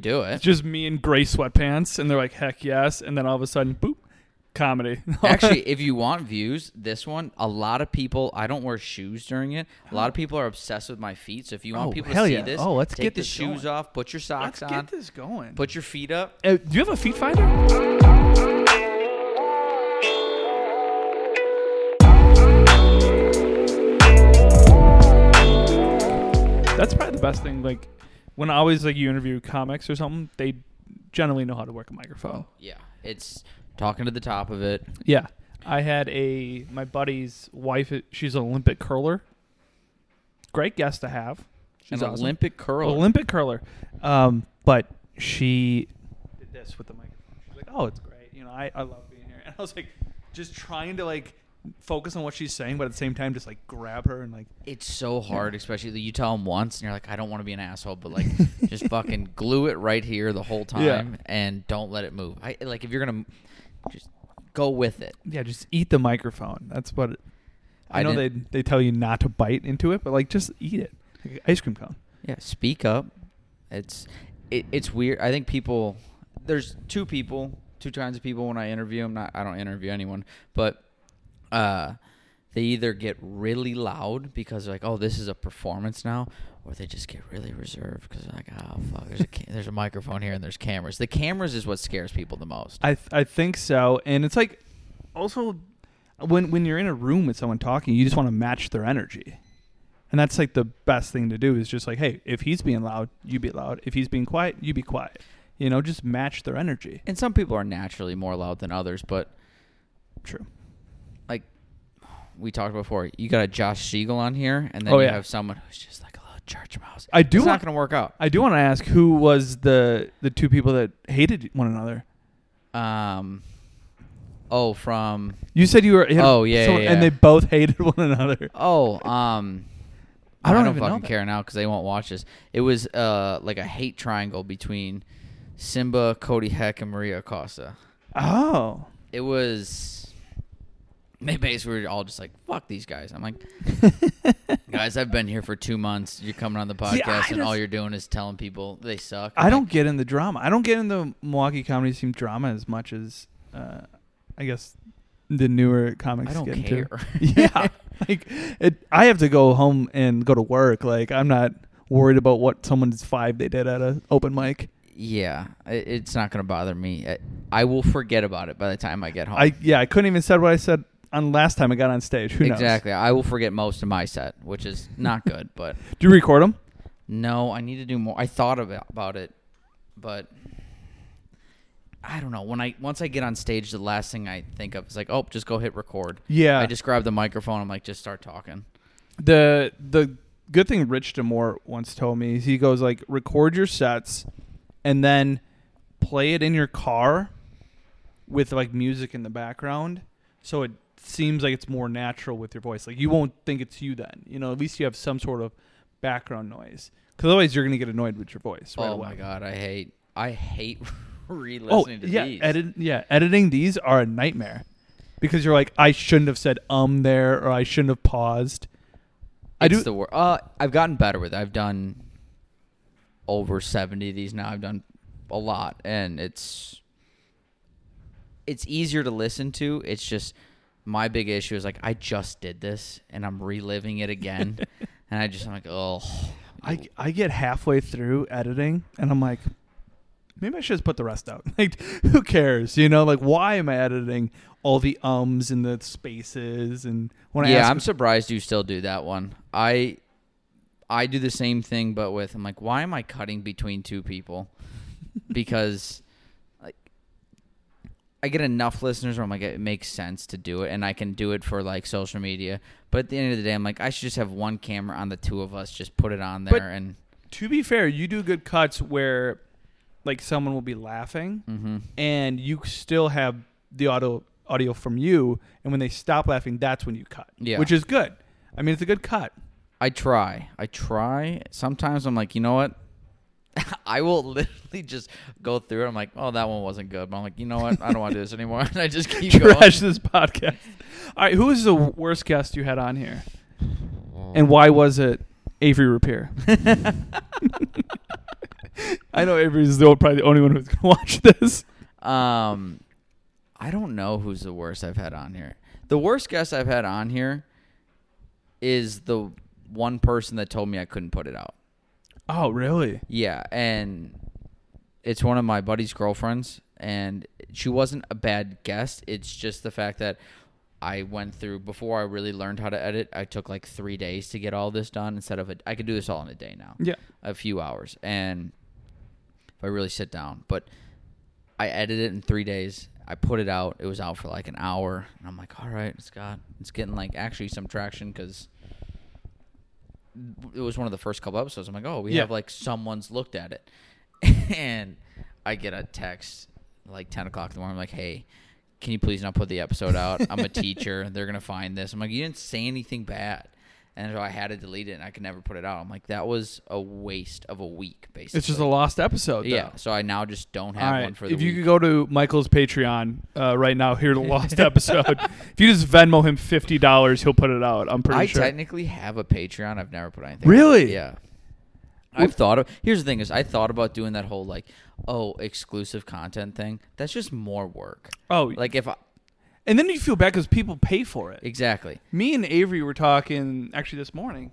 do it. It's just me in gray sweatpants, and they're like, heck yes. And then all of a sudden, boop, comedy. Actually, if you want views, this one, a lot of people, I don't wear shoes during it. A lot of people are obsessed with my feet. So if you want people to see this, let's take get the this shoes going. off, put your socks Let's on, get this going. put your feet up. Do you have a feet finder? That's probably the best thing. Like, when I always you interview comics or something, they generally know how to work a microphone. Yeah, it's talking to the top of it. Yeah. I had my buddy's wife, she's an Olympic curler. Great guest to have. She's An awesome. Olympic curler. Olympic curler. But she did this with the microphone. She's like, oh, it's great. I love being here. And I was like, just trying to focus on what she's saying, but at the same time, just grab her and It's so hard, especially you tell them once, and you're like, I don't want to be an asshole, but just fucking glue it right here the whole time, and don't let it move. If you're gonna just go with it. Yeah, just eat the microphone. That's what I know they tell you not to bite into it, but just eat it. Like ice cream cone. Yeah, speak up. It's weird. I think there's two kinds of people when I interview them. I don't interview anyone, but they either get really loud because they're like, oh, this is a performance now, or they just get really reserved because they're like, oh, fuck, there's a microphone here and there's cameras. The cameras is what scares people the most. I think so. And it's also when you're in a room with someone talking, you just want to match their energy. And that's the best thing to do is just hey, if he's being loud, you be loud. If he's being quiet, you be quiet. Just match their energy. And some people are naturally more loud than others, but true. We talked about before, you got a Josh Siegel on here, and then you have someone who's just like a little church mouse. It's not going to work out. I do want to ask, who was the two people that hated one another? From... You said you were... yeah. And they both hated one another. I don't fucking care now because they won't watch this. It was a hate triangle between Simba, Cody Heck, and Maria Acosta. Oh. It was... They basically were all just like, fuck these guys. I'm like, guys, I've been here for 2 months. You're coming on the podcast, and all you're doing is telling people they suck. I don't get in the drama. I don't get in the Milwaukee comedy scene drama as much as, I guess, the newer comics I don't get care. Into. Yeah. I have to go home and go to work. I'm not worried about what someone's 5 they did at an open mic. Yeah, it's not going to bother me. I will forget about it by the time I get home. I couldn't even say what I said on last time I got on stage. Who knows? Exactly. I will forget most of my set, which is not good. But do you record them? No, I need to do more. I thought about it, but I don't know. Once I get on stage, the last thing I think of is just go hit record. Yeah. I just grab the microphone. I'm like, just start talking. The good thing Rich Damore once told me is he goes record your sets and then play it in your car with music in the background, so it seems like it's more natural with your voice. You won't think it's you then. At least you have some sort of background noise. Because otherwise you're going to get annoyed with your voice right away. Oh my God, I hate re-listening to these. Editing these are a nightmare. Because you're I shouldn't have said there, or I shouldn't have paused. It's the worst. I've gotten better with it. I've done over 70 of these now. I've done a lot, and it's easier to listen to. It's just my big issue is I just did this and I'm reliving it again, and I'm like, oh. I get halfway through editing and I'm like, maybe I should just put the rest out. Who cares? Why am I editing all the ums and the spaces? And I'm surprised you still do that one. I do the same thing, but I'm like, why am I cutting between two people? Because I get enough listeners where I'm like, it makes sense to do it, and I can do it for social media. But at the end of the day, I'm like, I should just have one camera on the two of us, just put it on there. And to be fair, you do good cuts where someone will be laughing, and you still have the audio from you, and when they stop laughing, that's when you cut. Yeah, which is good. I mean, it's a good cut. I try. Sometimes I'm like, you know what? I will literally just go through it. I'm like, oh, that one wasn't good. But I'm like, you know what? I don't want to do this anymore. And I just keep going. Trash this podcast. All right, who is the worst guest you had on here? And why was it Avery Rapier? I know Avery's probably the only one who's gonna watch this. I don't know who's the worst I've had on here. The worst guest I've had on here is the one person that told me I couldn't put it out. Oh, really? Yeah, and it's one of my buddy's girlfriends, and she wasn't a bad guest. It's just the fact that I went through, before I really learned how to edit, I took like 3 days to get all this done instead of I could do this all in a day now. Yeah. A few hours. And if I really sit down. But I edited it in 3 days. I put it out. It was out for like an hour. And I'm like, all right, it's getting like actually some traction because it was one of the first couple episodes. I'm like, oh, we have like someone's looked at it. And I get a text like 10 o'clock in the morning. I'm like, hey, can you please not put the episode out? I'm a teacher. They're going to find this. I'm like, you didn't say anything bad. And so I had to delete it, and I could never put it out. I'm like, that was a waste of a week, basically. It's just a lost episode, though. Yeah, so I now just don't have one for the week. If you could go to Michael's Patreon right now, hear the lost episode. If you just Venmo him $50, he'll put it out. I'm pretty sure. I technically have a Patreon. I've never put anything Really? out. Yeah. Here's the thing is, I thought about doing that whole, like, exclusive content thing. That's just more work. Oh. Like, and then you feel bad because people pay for it. Exactly. Me and Avery were talking, actually this morning,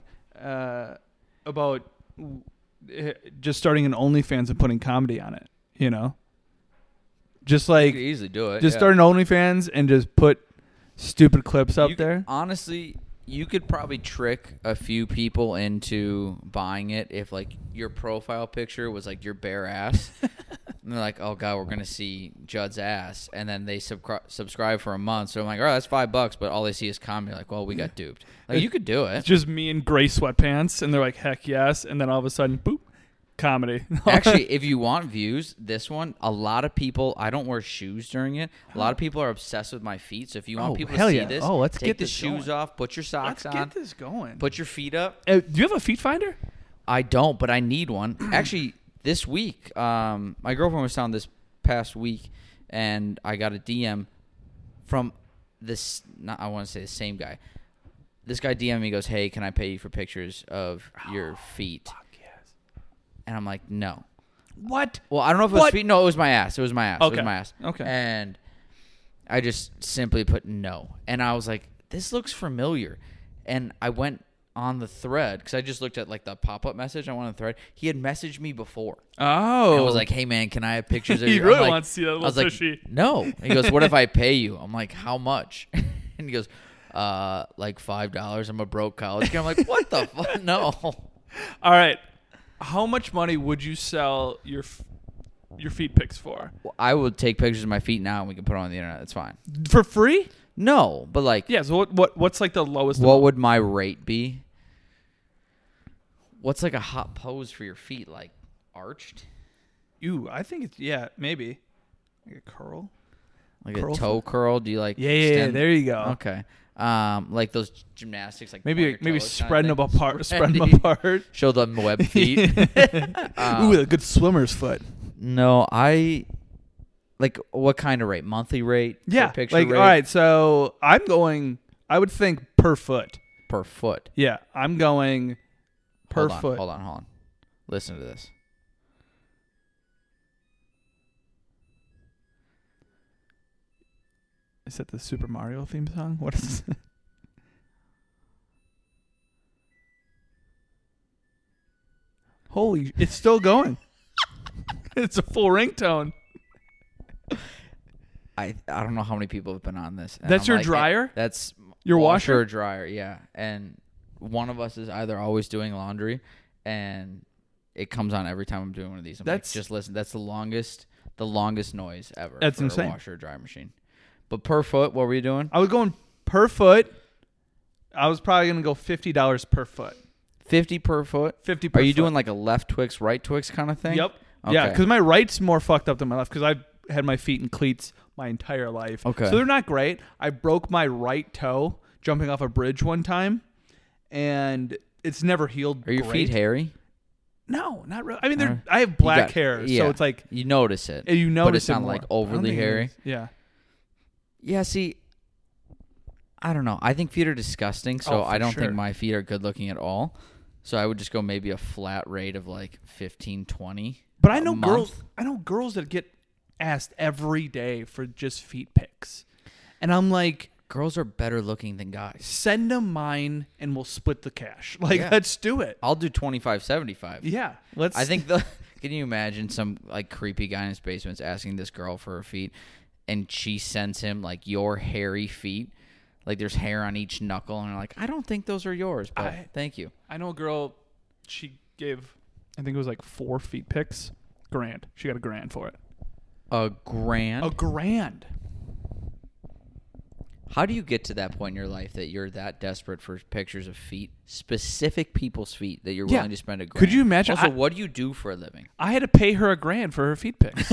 about just starting an OnlyFans and putting comedy on it, you know? Just like... You could easily do it. Just start an OnlyFans and just put stupid clips up there. Honestly, you could probably trick a few people into buying it if, like, your profile picture was, like, your bare ass. And they're like, oh, God, we're going to see Judd's ass. And then they subscribe for a month. So I'm like, all right, that's $5. But all they see is comedy. Like, well, we got duped. Like, you could do it. It's just me in gray sweatpants. And they're like, heck yes. And then all of a sudden, boop, comedy. Actually, if you want views, this one, a lot of people, I don't wear shoes during it. A lot of people are obsessed with my feet. So if you want people to see this, let's take get the this shoes going. off, put your socks on. Let's get this going. Put your feet up. Do you have a feet finder? I don't, but I need one. Actually, this week, my girlfriend was telling this past week, and I got a DM from this, I want to say the same guy. This guy DM'd me, goes, hey, can I pay you for pictures of your feet? Fuck yes. And I'm like, no. What? Well, I don't know if it was feet. No, it was my ass. It was my ass. Okay. It was my ass. Okay. And I just simply put no. And I was like, this looks familiar. And I went on the thread, because I just looked at like the pop-up message. I went on the thread. He had messaged me before. Oh. And I was like, hey, man, can I have pictures of He your... really like, wants to see that little I was fishy. like, no. And he goes, what if I pay you? I'm like, how much? And he goes, like $5. I'm a broke college kid. I'm like, what the fuck? No. All right. How much money would you sell your feet pics for? Well, I would take pictures of my feet now and we can put it on the internet. That's fine. For free? No, but like... Yeah, so what's like the lowest What amount? would my rate be? What's like a hot pose for your feet? Like arched? Ooh, I think it's, yeah, maybe. Like a curl? Like Curl a toe curl? Do you like Yeah, extend? there you go. Okay. Like those gymnastics, like Maybe point your toes spreading kinda them thing. apart. Spreading them apart. Show them web feet. Ooh, a good swimmer's foot. No, like what kind of rate? Monthly rate? Yeah. Per picture Like, rate? all right, so I would think per foot. Per foot. Yeah, I'm going per foot. Hold on. Listen to this. Is that the Super Mario theme song? What is it? Holy, it's still going. It's a full ringtone. I don't know how many people have been on this. And That's I'm your like, dryer? That's Your washer? or dryer, yeah. And one of us is either always doing laundry, and it comes on every time I'm doing one of these. I'm like, just listen. That's the longest noise ever. That's for insane. A washer or dryer machine. But per foot, what were you doing? I was going per foot. I was probably going to go $50 per foot. 50 per foot. 50 per foot. Are you doing like a left Twix, right Twix kind of thing? Yep. Okay. Yeah, because my right's more fucked up than my left because I've had my feet in cleats my entire life. Okay. So they're not great. I broke my right toe jumping off a bridge one time, and it's never healed. Are your feet hairy? No, not really. I mean, I have black hair, so it's like you notice it. You notice but it's it not more. like overly hairy. Yeah. Yeah. See, I don't know. I think feet are disgusting, so I don't think my feet are good looking at all. So I would just go maybe a flat rate of like 15, 20. But a I know month? girls that get asked every day for just feet pics, and I'm like, Girls are better looking than guys. send them mine and we'll split the cash. Like, Yeah. let's do it. I'll do 25.75. Yeah, let's. I think can you imagine some like creepy guy in his basement's asking this girl for her feet, and she sends him like your hairy feet, like there's hair on each knuckle, and I'm like, I don't think those are yours, but thank you. I know a girl. She gave, I think it was like 4 feet pics. $1,000. She got $1,000 for it. $1,000? $1,000. How do you get to that point in your life that you're that desperate for pictures of feet, specific people's feet, that you're Yeah. willing to spend $1,000? Could you imagine? Also, what do you do for a living? I had to pay her $1,000 for her feet pics.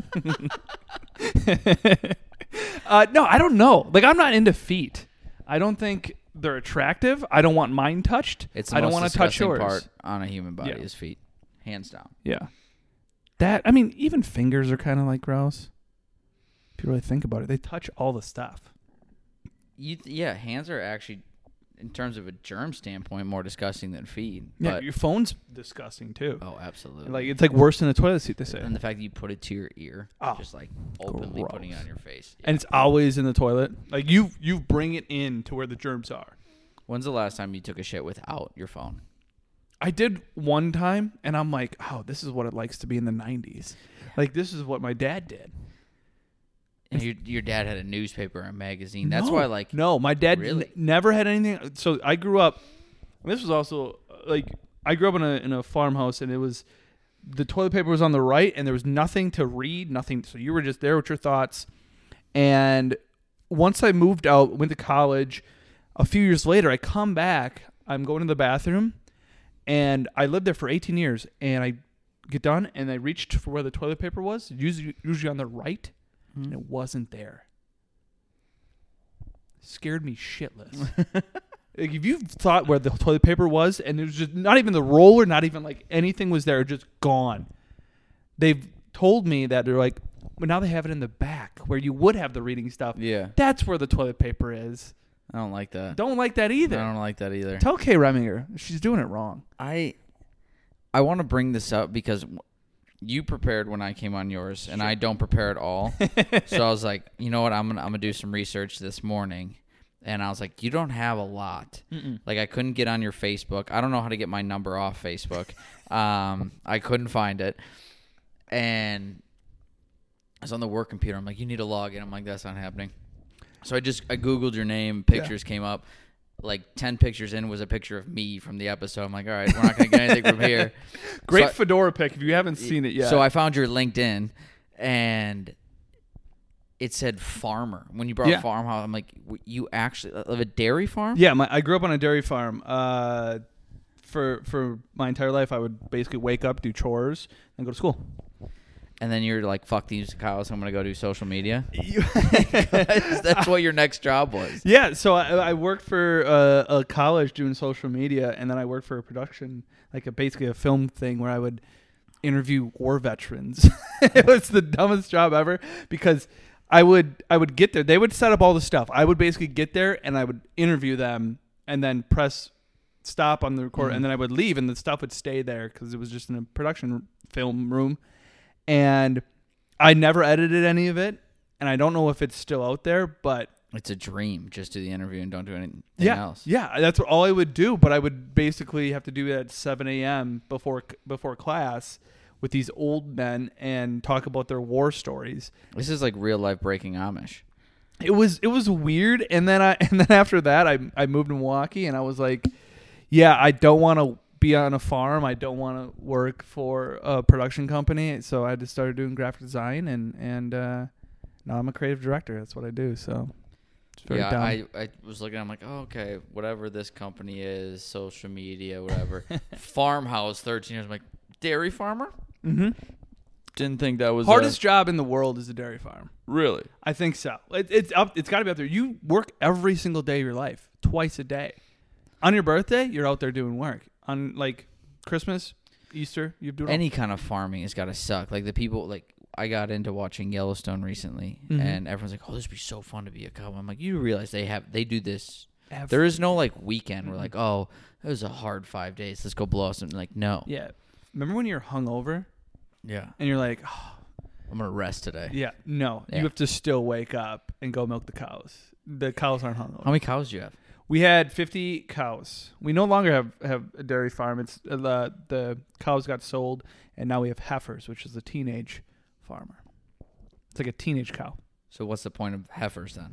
No, I don't know. Like, I'm not into feet. I don't think they're attractive. I don't want mine touched. It's the I don't most want to touch disgusting yours. part on a human body Yeah. is feet, hands down. Yeah. That, I mean, even fingers are kind of like gross. If you really think about it, they touch all the stuff. Yeah, hands are actually, in terms of a germ standpoint, more disgusting than feet. Yeah, But, your phone's disgusting too. oh, absolutely. Like, it's like worse than a toilet seat, they say. And the fact that you put it to your ear, Oh, just like openly putting it gross. on your face. And it's always in the toilet. Like, you bring it in to where the germs are. When's the last time you took a shit without your phone? I did one time, and I'm like, oh, this is what it likes to be in the 90s. Like, this is what my dad did. And your dad had a newspaper or a magazine. That's why, like, No, my dad Really? never had anything. So I grew up, this was also, like, I grew up in a farmhouse, and it was, the toilet paper was on the right, and there was nothing to read, nothing. So you were just there with your thoughts. And once I moved out, went to college, a few years later, I come back, I'm going to the bathroom, and I lived there for 18 years, and I get done, and I reached for where the toilet paper was, usually on the right, and it wasn't there. Scared me shitless. Like, if you thought where the toilet paper was, and it was just not even the roller, not even like anything was there, just gone. They've told me that they're like, but now they have it in the back where you would have the reading stuff. yeah, That's where the toilet paper is. I don't like that. Don't like that either. I don't like that either. Tell Kay Reminger she's doing it wrong. I want to bring this up because you prepared when I came on yours, and I don't prepare at all. So I was like, you know what? I'm gonna do some research this morning, and I was like, you don't have a lot. Like, I couldn't get on your Facebook. I don't know how to get my number off Facebook. I couldn't find it, and I was on the work computer. I'm like, you need to log in. I'm like, that's not happening. So I Googled your name. Pictures came up. Like 10 pictures in was a picture of me from the episode. I'm like, all right, we're not going to get anything from here. Great So fedora pic if you haven't seen it yet. So I found your LinkedIn, and it said farmer. When you brought farmhouse, I'm like, you actually live a dairy farm? Yeah, I grew up on a dairy farm. For my entire life, I would basically wake up, do chores, and go to school. And then you're like, fuck these cows, I'm going to go do social media? That's what your next job was. Yeah, so I worked for a college doing social media, and then I worked for a production, like basically a film thing where I would interview war veterans. It was the dumbest job ever because I would get there. They would set up all the stuff. I would basically get there, and I would interview them, and then press stop on the recorder, and then I would leave, and the stuff would stay there because it was just in a production film room. And I never edited any of it, and I don't know if it's still out there, but It's a dream. Just do the interview and don't do anything else. Yeah, that's all I would do, but I would basically have to do it at 7 a.m. before class with these old men and talk about their war stories. This is like real life Breaking Amish. It was weird, and then after that I moved to Milwaukee, and I was like, yeah, I don't want to be on a farm. I don't want to work for a production company. So I just started doing graphic design, and now I'm a creative director. That's what I do. So it's very dumb. I was looking. I'm like, oh, okay, whatever this company is, social media, whatever. Farmhouse, 13 years. I'm like, dairy farmer. Mm-hmm. Didn't think that was Hardest job in the world is a dairy farm. Really. I think so. It's got to be up there. You work every single day of your life, twice a day. On your birthday, you're out there doing work. On like Christmas, Easter, you do it all. Any kind of farming has got to suck. Like the people, like I got into watching Yellowstone recently, and everyone's like, "Oh, this would be so fun to be a cowboy." I'm like, you realize they do this. There is no like weekend where like, oh, it was a hard 5 days. Let's go blow something. Like, no. Yeah. Remember when you're hungover Yeah. And you're like, oh, I'm going to rest today. yeah, no. Yeah. You have to still wake up and go milk the cows. The cows aren't hungover. How many cows do you have? We had 50 cows. We no longer have a dairy farm. It's the cows got sold, and now we have heifers, which is a teenage farmer. It's like a teenage cow. So what's the point of heifers then?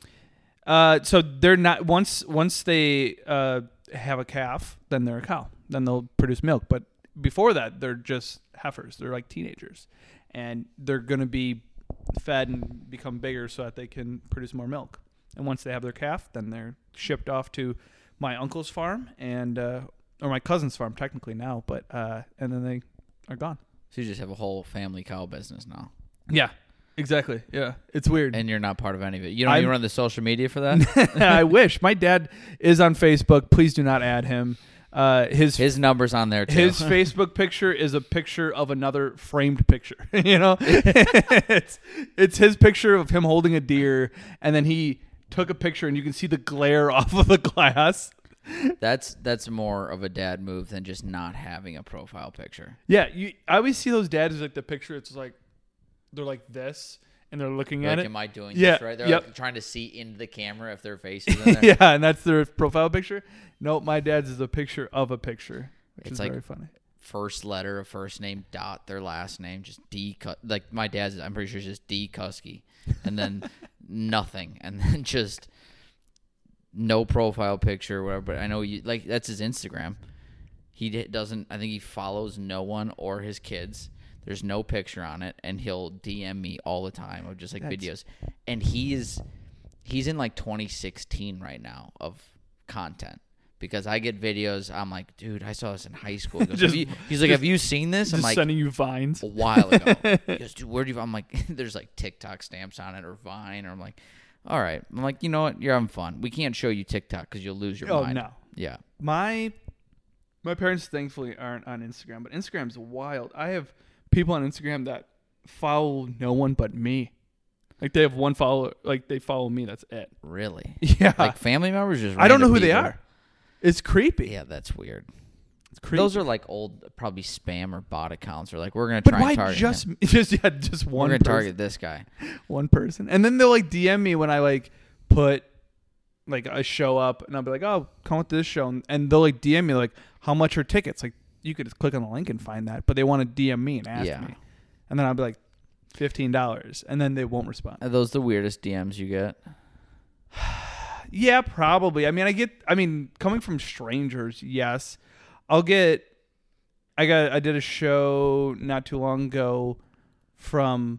So they're not once they have a calf, then they're a cow. Then they'll produce milk. But before that, they're just heifers. They're like teenagers, and they're gonna be fed and become bigger so that they can produce more milk. And once they have their calf, then they're shipped off to my uncle's farm and or my cousin's farm technically now. But and then they are gone. So you just have a whole family cow business now. Yeah. Exactly. Yeah. It's weird. And you're not part of any of it. You don't even run the social media for that? I wish. My dad is on Facebook. Please do not add him. His number's on there too. His Facebook picture is a picture of another framed picture. You know? it's his picture of him holding a deer, and then he took a picture and you can see the glare off of the glass. That's more of a dad move than just not having a profile picture. Yeah, I always see those dads like the picture. It's like they're like this, and they're looking at it. Am I doing this right? They're like trying to see into the camera if their face is in there. Yeah, and that's their profile picture. Nope, my dad's is a picture of a picture, which is like very funny. First letter of first name dot their last name, just D. Like my dad's, I'm pretty sure it's just D. Kusky, and then nothing, and then just no profile picture or whatever. But I know like that's his Instagram. He doesn't. I think he follows no one or his kids. There's no picture on it, and he'll DM me all the time of just like videos. And he's in like 2016 right now of content because I get videos. I'm like, dude, I saw this in high school. He goes, he's like, have you seen this? I'm like, sending you Vines a while ago. He goes, dude, where'd you? I'm like, there's like TikTok stamps on it or Vine, or I'm like, all right. I'm like, you know what? You're having fun. We can't show you TikTok because you'll lose your mind. Oh no. Yeah. My parents thankfully aren't on Instagram, but Instagram's wild. I have people on Instagram that follow no one but me. Like they have one follower, like they follow me. That's it. Really? Yeah. Like family members, just I don't know who people. they are. It's creepy. Yeah, that's weird. It's creepy. Those are like old, probably spam or bot accounts. Or like we're gonna try and target just him. just one? We're gonna person. target this guy. One person, and then they'll like DM me when I like put like a show up, and I'll be like, oh, come with this show, and they'll like DM me like, how much are tickets? Like you could just click on the link and find that, but they want to DM me and ask me. And then I'll be like, $15, and then they won't respond. Are those the weirdest DMs you get? Yeah, probably. I mean, coming from strangers, yes. I did a show not too long ago from,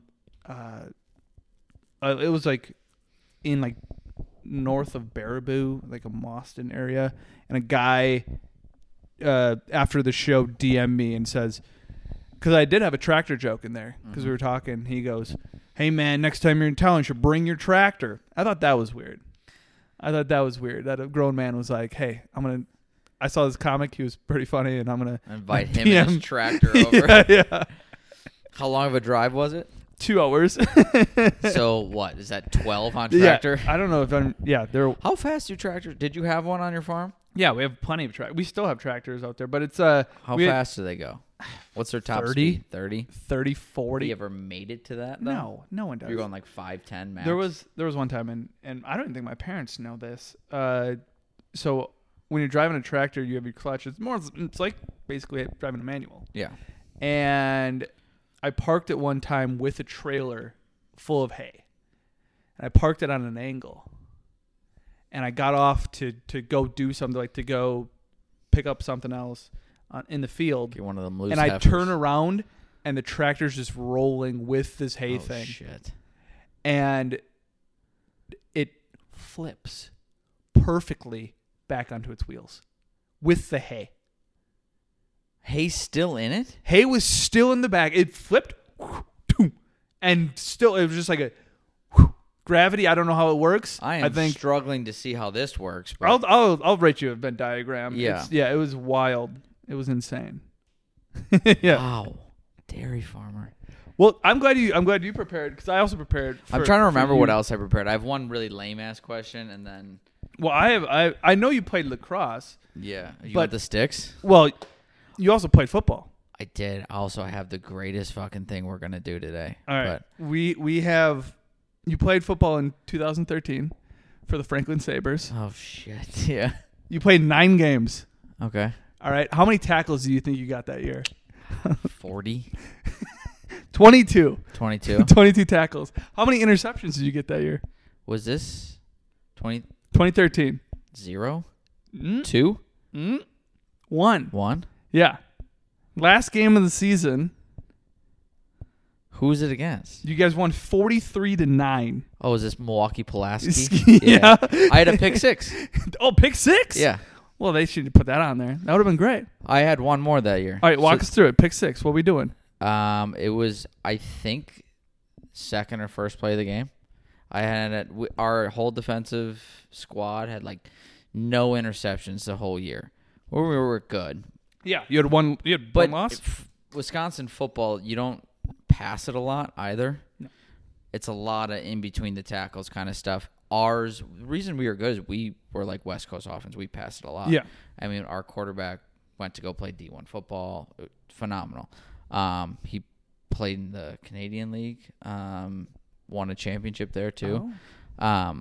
it was like in like north of Baraboo, like a Mauston area, and a guy after the show DM'd me and says, because I did have a tractor joke in there because we were talking. He goes, hey, man, next time you're in town, you should bring your tractor. I thought that was weird. That a grown man was like, hey, I saw this comic. He was pretty funny, and I'm going to invite him and his tractor over. Yeah. How long of a drive was it? 2 hours. So what? Is that 12 on tractor? Yeah, I don't know if they're. How fast do tractors? Did you have one on your farm? Yeah, we have plenty of tractors. We still have tractors out there, but it's How fast do they go? What's their top 30? speed? 30? 30, 40. Have you ever made it to that, though? No one does. You're going like 5, 10 max? There was one time, and I don't even think my parents know this. So when you're driving a tractor, you have your clutch. It's like basically driving a manual. Yeah. And I parked it one time with a trailer full of hay. And I parked it on an angle. And I got off to go do something, like to go pick up something else in the field. Get one of them loose and I heifers. turn around, and the tractor's just rolling with this hay thing. Oh, shit. And it flips perfectly back onto its wheels with the hay. Hay's still in it? Hay was still in the back. It flipped, and still, it was just like a gravity. I don't know how it works. I think struggling to see how this works. But I'll write you a Venn diagram. Yeah. It was wild. It was insane. Yeah. Wow. Dairy farmer. Well, I'm glad you prepared, because I also prepared. I'm trying to remember what else I prepared. I have one really lame ass question, and then. Well, I know you played lacrosse. Yeah. You but got the sticks? Well, you also played football. I did. Also, I have the greatest fucking thing we're gonna do today. All right. We have. You played football in 2013 for the Franklin Sabres. Oh shit. Yeah. You played 9 games. Okay. All right. How many tackles do you think you got that year? 40. 22. 22. 22 tackles. How many interceptions did you get that year? Was this 2013. 0? Mm. 2? 1. 1? Yeah. Last game of the season, Who was it against? you guys won 43-9. Oh, is this Milwaukee Pulaski? Yeah. I had a pick 6. Oh, pick 6? Yeah. Well, they should put that on there. That would have been great. I had one more that year. All right, walk us through it. Pick 6. What are we doing? It was, I think, second or first play of the game. I had our whole defensive squad had like no interceptions the whole year. We were good. Yeah, you had one loss. Wisconsin football, you don't pass it a lot either. No. It's a lot of in between the tackles kind of stuff. The reason we were good is we were like West Coast offense. We passed it a lot. Yeah. I mean, our quarterback went to go play D1 football. Phenomenal. He played in the Canadian League. Won a championship there too. Oh.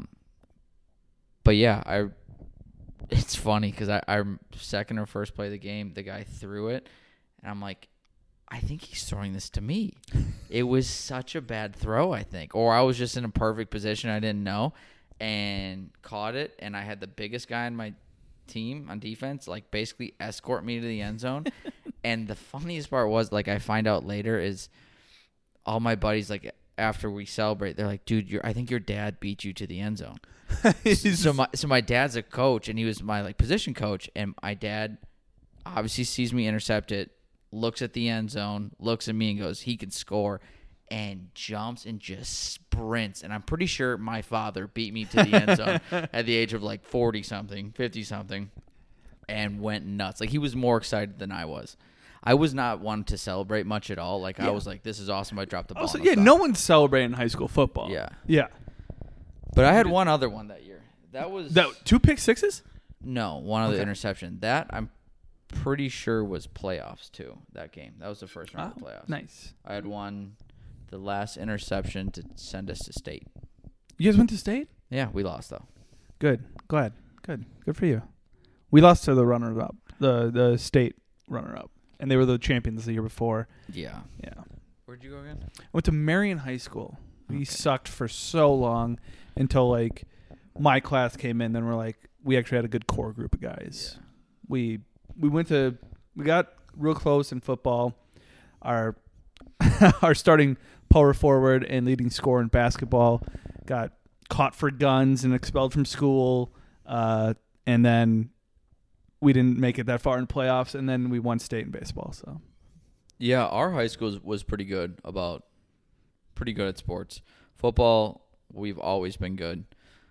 But yeah, it's funny because I'm second or first play of the game. The guy threw it, and I'm like, I think he's throwing this to me. It was such a bad throw, I think. Or I was just in a perfect position. I didn't know and caught it. And I had the biggest guy on my team on defense, like basically escort me to the end zone. And the funniest part was, like, I find out later is all my buddies, like, after we celebrate, they're like, dude, I think your dad beat you to the end zone. So my dad's a coach, and he was my, like, position coach. And my dad obviously sees me intercept it, looks at the end zone, looks at me and goes, he can score, and jumps and just sprints. And I'm pretty sure my father beat me to the end zone at the age of like 40-something, 50-something, and went nuts. Like, he was more excited than I was. I was not one to celebrate much at all. Like, I was like, this is awesome. I dropped the ball. Also, no one's celebrating high school football. Yeah. Yeah. But I had one other one that year. That was... 2 pick 6s? No, one other interception. That I'm pretty sure was playoffs too. That game, that was the first round of the playoffs. Nice. I had the last interception to send us to state. You guys went to state? Yeah, we lost though. Good. Glad. Good for you. We lost to the runner-up, the state runner-up, and they were the champions the year before. Yeah. Where'd you go again? I went to Marion High School. We sucked for so long until like my class came in. Then we're like, we actually had a good core group of guys. Yeah. We got real close in football. Our starting power forward and leading scorer in basketball got caught for guns and expelled from school. And then we didn't make it that far in playoffs. And then we won state in baseball. So yeah, our high school was pretty good at sports. Football, we've always been good.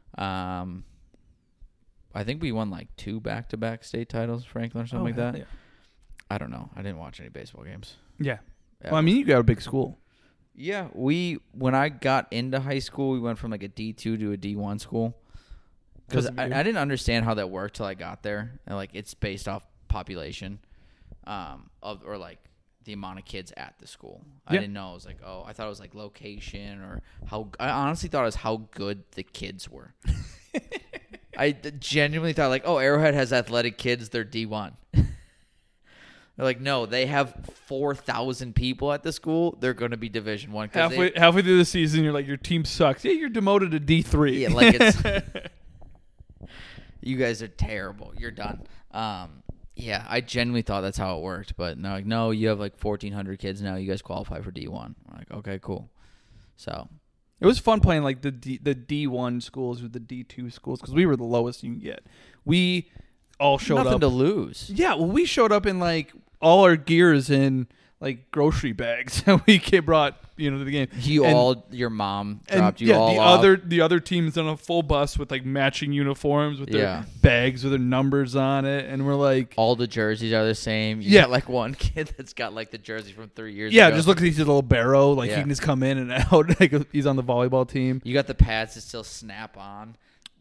I think we won like 2 back-to-back state titles, Franklin, or something like that. Yeah. I don't know. I didn't watch any baseball games. Yeah. Well, I mean, you got a big school. Yeah, when I got into high school, we went from like a D2 to a D1 school. Because I didn't understand how that worked till I got there. And like, it's based off population or like the amount of kids at the school. I didn't know. I was like, I thought it was like location or I honestly thought it was how good the kids were. I genuinely thought like, Arrowhead has athletic kids. They're D1. They're like, no, they have 4,000 people at the school. They're going to be Division 1. Halfway through the season, you're like, your team sucks. Yeah, you're demoted to D3. Yeah, like it's you guys are terrible. You're done. Yeah, I genuinely thought that's how it worked, but no, you have like 1,400 kids now. You guys qualify for D1. I'm like, okay, cool. So it was fun playing like the D1 schools with the D2 schools because we were the lowest you can get. We all showed up. Nothing to lose. Yeah, well, we showed up in like all our gears in like grocery bags that we brought, to the game. Your mom dropped you all off. off. The other team's on a full bus with like matching uniforms with their bags with their numbers on it, and we're like, all the jerseys are the same. You got like one kid that's got like the jersey from 3 years ago. Yeah, just look at his little barrow, like he can just come in and out. Like he's on the volleyball team. You got the pads that still snap on.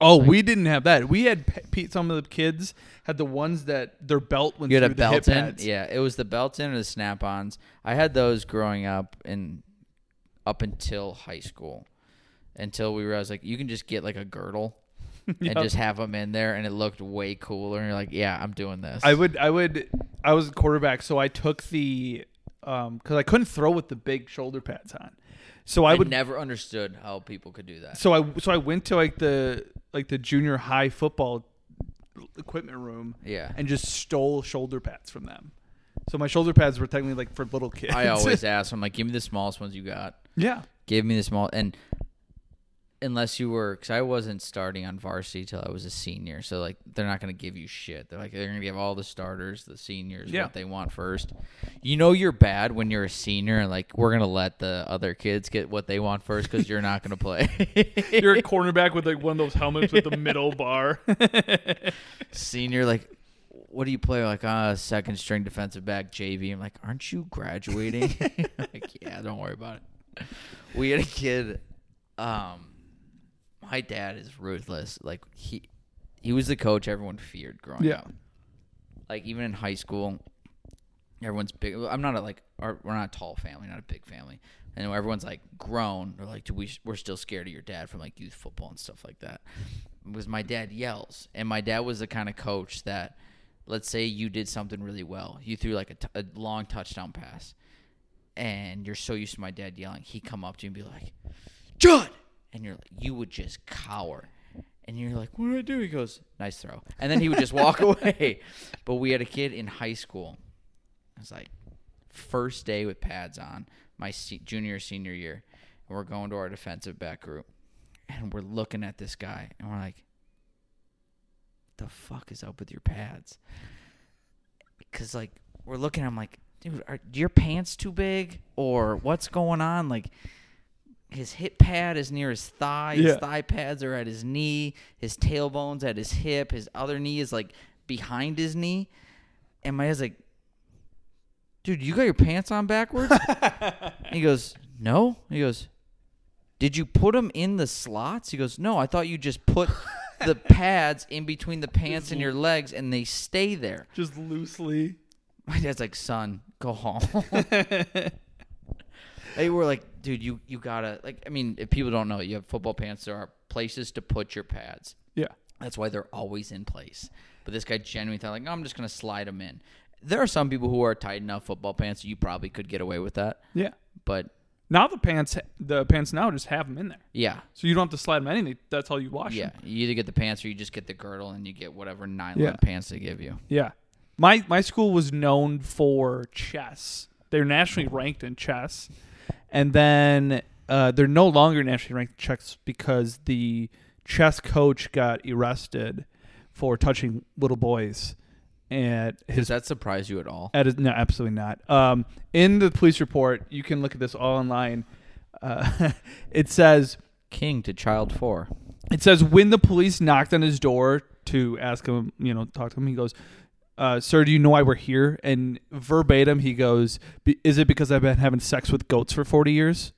Oh, Like, we didn't have that. We had some of the kids had the ones that their belt went you had through a the hip belt in? pads. Yeah, it was the belt in or the snap-ons. I had those growing up up until high school, until we realized like you can just get like a girdle and just have them in there, and it looked way cooler. And you're like, yeah, I'm doing this. I was a quarterback, so I took the because I couldn't throw with the big shoulder pads on. So I would never understood how people could do that. So I went to like the junior high football equipment room, and just stole shoulder pads from them. So my shoulder pads were technically like for little kids. I always ask, I'm like, give me the smallest ones you got. Yeah, give me the small, and unless you were, because I wasn't starting on varsity till I was a senior, so like they're not gonna give you shit. They're gonna give all the starters, the seniors, what they want first. You know you're bad when you're a senior, and like we're gonna let the other kids get what they want first because you're not gonna play. You're a cornerback with like one of those helmets with the middle bar. Senior, like, what do you play? Like, second string defensive back JV. I'm like, aren't you graduating? Like, yeah, don't worry about it. We had a kid. My dad is ruthless. Like he was the coach everyone feared growing up. Like even in high school, everyone's big. I'm not we're not a tall family, not a big family. And everyone's like grown. They're like, we're still scared of your dad from like youth football and stuff like that. Because my dad yells, and my dad was the kind of coach that, let's say you did something really well, you threw like a long touchdown pass, and you're so used to my dad yelling, he'd come up to you and be like, Judd! And you would just cower. And you're like, what did I do? He goes, nice throw. And then he would just walk away. But we had a kid in high school. It was like first day with pads on, my junior, senior year. And we're going to our defensive back group. And we're looking at this guy. And we're like, what the fuck is up with your pads? Because like we're looking at him like, dude, are your pants too big? Or what's going on? Like, his hip pad is near his thigh. His thigh pads are at his knee. His tailbone's at his hip. His other knee is like behind his knee. And my dad's like, dude, you got your pants on backwards? He goes, no. He goes, did you put them in the slots? He goes, no, I thought you just put the pads in between the pants and your legs and they stay there. Just loosely. My dad's like, son, go home. They were like, dude, you gotta, like, I mean, if people don't know, you have football pants, there are places to put your pads. Yeah. That's why they're always in place. But this guy genuinely thought, like, oh, I'm just going to slide them in. There are some people who are tight enough football pants, you probably could get away with that. Yeah. But now the pants now just have them in there. Yeah. So you don't have to slide them anything. That's all you wash them. Yeah. You either get the pants or you just get the girdle and you get whatever nylon pants they give you. Yeah. My school was known for chess. They're nationally ranked in chess. And then they're no longer nationally ranked in chess because the chess coach got arrested for touching little boys. And does that surprise you at all? No, absolutely not. In the police report, you can look at this all online. It says, King to child 4. It says, when the police knocked on his door to ask him, talk to him, he goes, sir, do you know why we're here? And verbatim, he goes, is it because I've been having sex with goats for 40 years?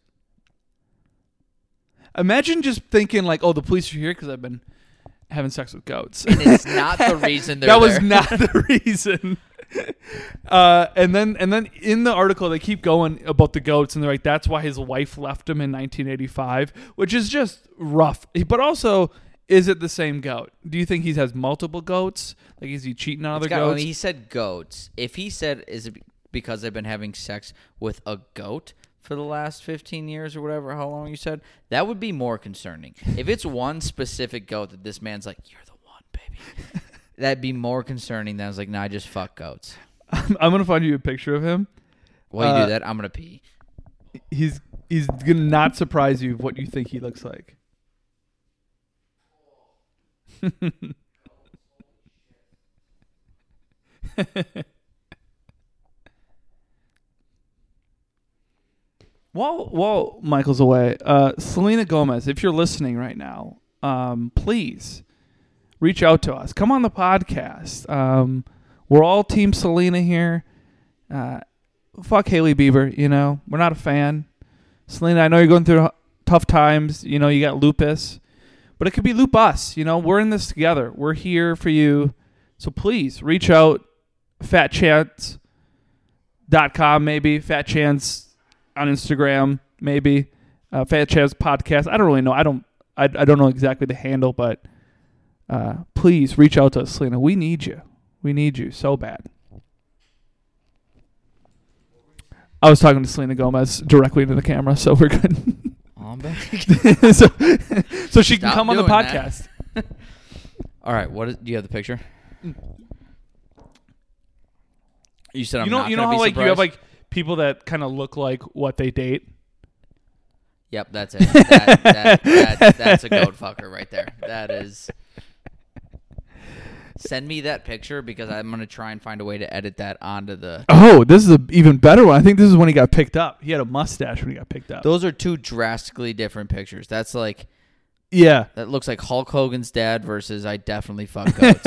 Imagine just thinking like, oh, the police are here because I've been having sex with goats. And it's not the reason they're that there. was not the reason. And then in the article, they keep going about the goats, and they're like, that's why his wife left him in 1985, which is just rough. But also, is it the same goat? Do you think he has multiple goats? Like, is he cheating on other goats? He said goats. If he said, is it because I've been having sex with a goat for the last 15 years or whatever, how long you said, that would be more concerning. If it's one specific goat that this man's like, you're the one, baby, that'd be more concerning than I was like, nah, I just fuck goats. I'm going to find you a picture of him. While you do that, I'm going to pee. He's going to not surprise you of what you think he looks like. While Michael's away, Selena Gomez, if you're listening right now, please reach out to us. Come on the podcast. We're all Team Selena here. Fuck Hailey Bieber, we're not a fan. Selena, I know you're going through tough times. You got lupus. But it could be Loop Us. You know, we're in this together. We're here for you. So please reach out. FatChance.com maybe. Fat Chance on Instagram maybe. Fat Chance Podcast. I don't really know. I don't know exactly the handle, but please reach out to us, Selena. We need you. We need you so bad. I was talking to Selena Gomez directly into the camera, so we're good. Oh, I'm back. so she can Stop come on the doing podcast. All right. Do you have the picture? You said I'm you not know gonna how be like you have surprised? like people that kind of look like what they date. Yep, that's it. That's a goat fucker right there. That is. Send me that picture because I'm gonna try and find a way to edit that onto the. Oh, this is an even better one. I think this is when he got picked up. He had a mustache when he got picked up. Those are two drastically different pictures. That's like. Yeah. That looks like Hulk Hogan's dad versus I definitely fuck goats.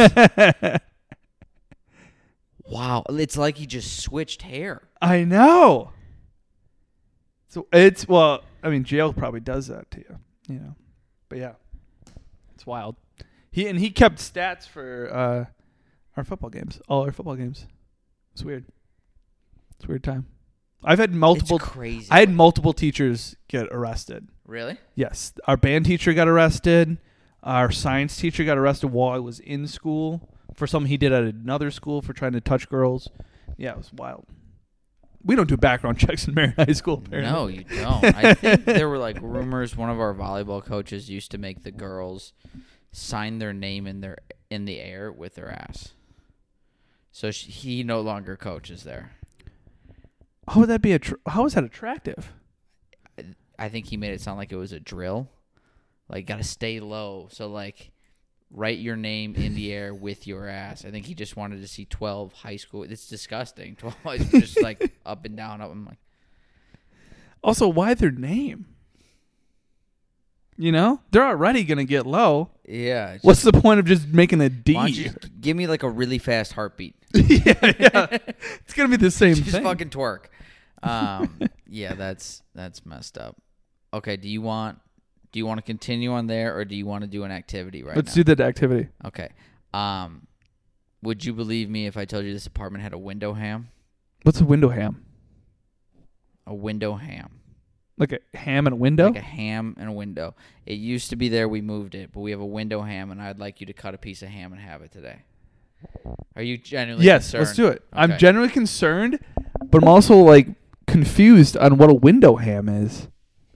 Wow, it's like he just switched hair. I know. So it's I mean, jail probably does that to you, you know. But yeah, it's wild. He kept stats for our football games, all our football games. It's weird. It's a weird time. I've had multiple. It's crazy. I had multiple teachers get arrested. Really? Yes, our band teacher got arrested. Our science teacher got arrested while I was in school for something he did at another school for trying to touch girls. Yeah, it was wild. We don't do background checks in Marion High School, apparently. No, you don't. I think there were like rumors. One of our volleyball coaches used to make the girls sign their name in the air with their ass. So he no longer coaches there. How would that be? How is that attractive? I think he made it sound like it was a drill. Like, gotta stay low. So, like, write your name in the air with your ass. I think he just wanted to see 12 high school. It's disgusting. 12 just like up and down. I'm like. Also, why their name? You know, they're already gonna get low. Yeah. What's the point of just making a D? Why don't you just give me like a really fast heartbeat? yeah. It's gonna be the same Just thing. fucking twerk. Yeah, that's messed up. Okay, do you want to continue on there, or do you want to do an activity right Let's now? do that activity. Okay. Would you believe me if I told you this apartment had a window ham? What's a window ham? A window ham. Like a ham and a window? Like a ham and a window. It used to be there. We moved it, but we have a window ham, and I'd like you to cut a piece of ham and have it today. Are you genuinely Yes, concerned? let's do it. Okay. I'm genuinely concerned, but I'm also like confused on what a window ham is.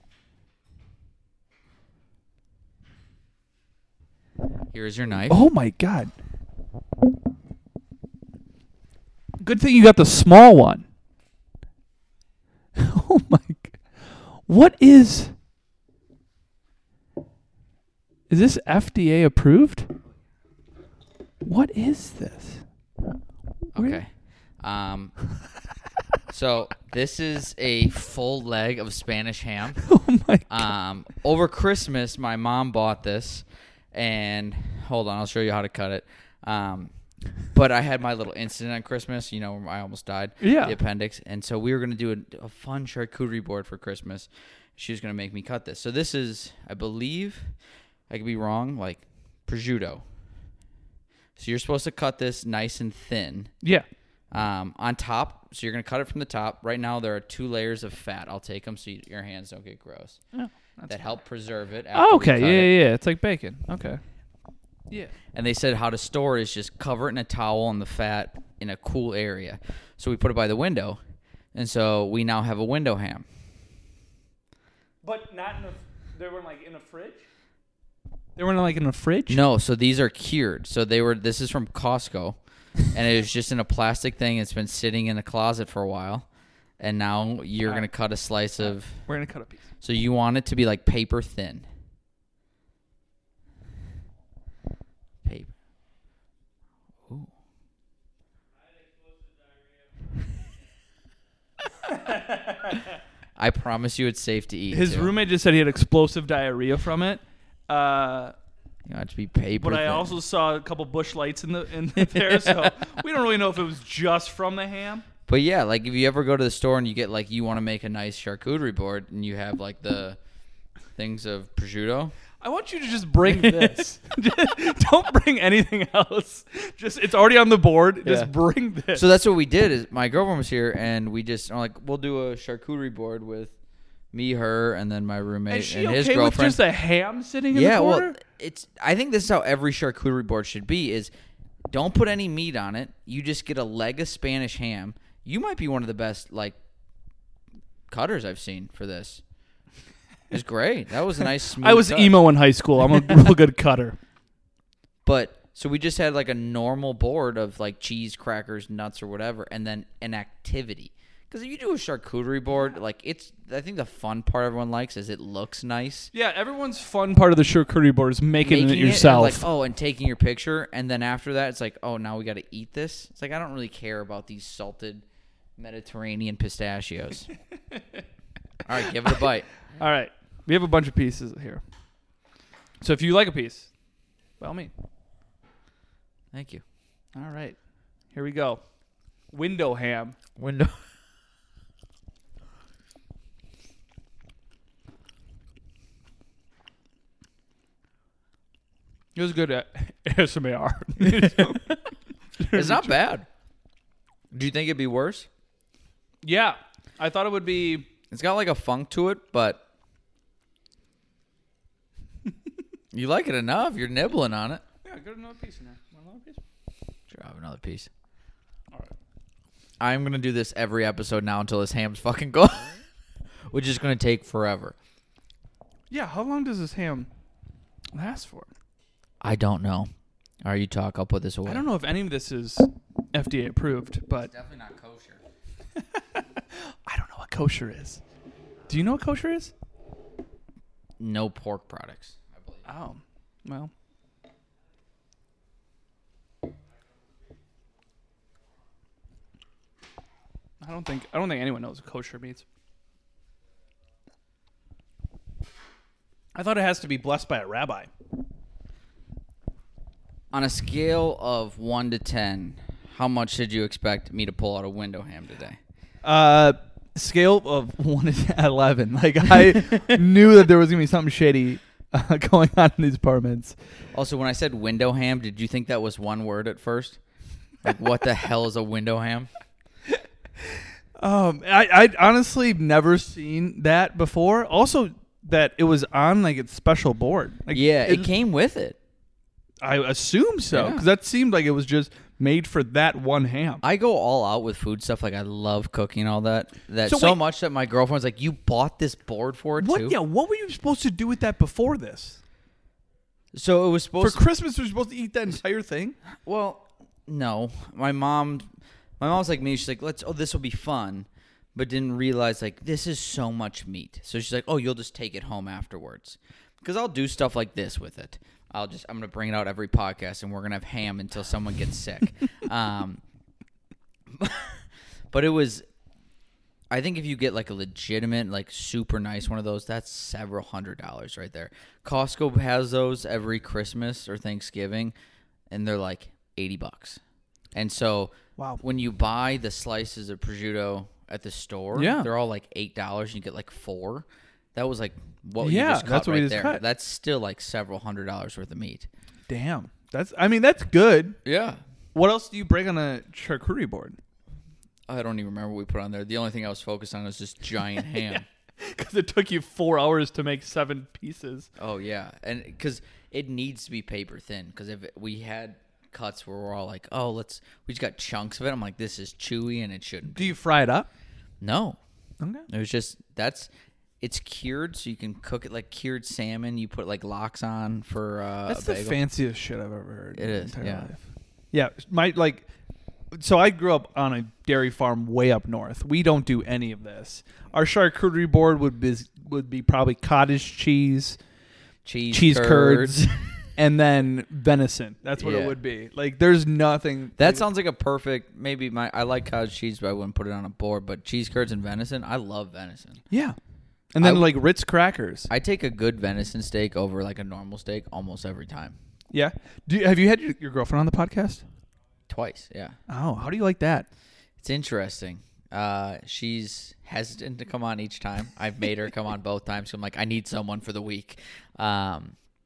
Here's your knife. Oh my god. Good thing you got the small one. Oh my god. What is this FDA approved? What is this? Okay. So this is a full leg of Spanish ham. Oh my god. Over Christmas, my mom bought this, and hold on, I'll show you how to cut it. But I had my little incident on Christmas, you know, where I almost died. Yeah. The appendix. And so we were going to do a fun charcuterie board for Christmas. She was going to make me cut this. So this is, I believe, I could be wrong, like prosciutto. So you're supposed to cut this nice and thin. Yeah. On top, so you're going to cut it from the top. Right now, there are 2 layers of fat. I'll take them so your hands don't get gross. Oh, that help preserve it. Oh, okay. After we cut it. Yeah. It's like bacon. Okay. Yeah. And they said how to store is just cover it in a towel and the fat in a cool area. So we put it by the window, and so we now have a window ham. But not in they were like in a fridge? They weren't like in a fridge? No, so these are cured. So this is from Costco, and it was just in a plastic thing. It's been sitting in a closet for a while, and now you're going to cut a slice of... We're going to cut a piece. So you want it to be like paper thin. Paper. Ooh. I promise you it's safe to eat. His too. roommate just said he had explosive diarrhea from it. You want it to be paper But I thin. also saw a couple bush lights in there, so we don't really know if it was just from the ham. But yeah, like if you ever go to the store and you get like you want to make a nice charcuterie board and you have like the things of prosciutto. I want you to just bring this. Don't bring anything else. Just it's already on the board. Yeah. Just bring this. So that's what we did. Is my girlfriend was here, and we just are like, we'll do a charcuterie board with me, her, and then my roommate Is she and his okay with girlfriend. just a ham sitting in Yeah, the corner? well, I think this is how every charcuterie board should be. Is don't put any meat on it. You just get a leg of Spanish ham. You might be one of the best like cutters I've seen for this. It's great. That was a nice smooth I was cut. emo in high school. I'm a real good cutter. But so we just had like a normal board of like cheese, crackers, nuts, or whatever, and then an activity. Because if you do a charcuterie board, like I think the fun part everyone likes is it looks nice. Yeah, everyone's fun part of the charcuterie board is making it and, yourself. like, oh, and taking your picture, and then after that, it's like, oh, now we got to eat this. It's like I don't really care about these salted Mediterranean pistachios. All right, give it a bite. All right. We have a bunch of pieces here. So if you like a piece, by all means. Thank you. All right. Here we go. Window ham. Window. It was good at ASMR. It's not bad. Do you think it'd be worse? Yeah. I thought it would be... It's got like a funk to it, but you like it enough. You're nibbling on it. Yeah, get another piece in there. Want another piece? Sure, I'll have another piece. All right. I'm going to do this every episode now until this ham's fucking gone, which is going to take forever. Yeah, how long does this ham last for? I don't know. All right, you talk. I'll put this away. I don't know if any of this is FDA approved, but... Definitely not kosher. I don't know what kosher is. Do you know what kosher is? No pork products, I believe. Oh, well. I don't think anyone knows what kosher means. I thought it has to be blessed by a rabbi. On a scale of 1 to 10, how much did you expect me to pull out a window ham today? Scale of 1 to 11. Like, I knew that there was going to be something shady going on in these apartments. Also, when I said window ham, did you think that was one word at first? Like, what the hell is a window ham? I'd honestly never seen that before. Also, that it was on, like, its special board. Like, Yeah, it came with it. I assume so, Yeah. because that seemed like it was just made for that one ham. I go all out with food stuff. Like, I love cooking and all that. So So wait- much that my girlfriend's like, you bought this board for it, too? Yeah, what were you supposed to do with that before this? So it was For supposed Christmas, we were supposed to eat that entire thing? Well, no. My mom's like me. She's like, this will be fun, but didn't realize like this is so much meat. So she's like, oh, you'll just take it home afterwards, because I'll do stuff like this with it. I'm gonna bring it out every podcast, and we're gonna have ham until someone gets sick. But it was. I think if you get like a legitimate, like super nice one of those, that's several $100s right there. Costco has those every Christmas or Thanksgiving, and they're like $80. And so Wow. when you buy the slices of prosciutto at the store, Yeah. they're all like $8, and you get like 4. That was like what you Yeah, just cut that's what we right just there. cut. That's still like several $100s worth of meat. Damn. That's good. Yeah. What else do you bring on a charcuterie board? I don't even remember what we put on there. The only thing I was focused on was this giant ham. Because it took you 4 hours to make 7 pieces. Oh, yeah. And because it needs to be paper thin. Because if we had cuts where we're all like, oh, we just got chunks of it. I'm like, this is chewy and it shouldn't be. Do you fry it up? No. Okay. It was just, it's cured, so you can cook it like cured salmon. You put like lox on for That's a the bagel. fanciest shit I've ever heard. It in my is, entire yeah. life. Yeah, so I grew up on a dairy farm way up north. We don't do any of this. Our charcuterie board would be probably cottage cheese, cheese curds, and then venison. That's what Yeah. it would be. Like, there's nothing. That sounds like a perfect, I like cottage cheese, but I wouldn't put it on a board. But cheese curds and venison, I love venison. Yeah. And then, I- like, Ritz crackers. I take a good venison steak over like a normal steak almost every time. Yeah. Have you had your girlfriend on the podcast? Twice, yeah. Oh, how do you like that? It's interesting. She's hesitant to come on each time. I've made her come on both times. So I'm like, I need someone for the week.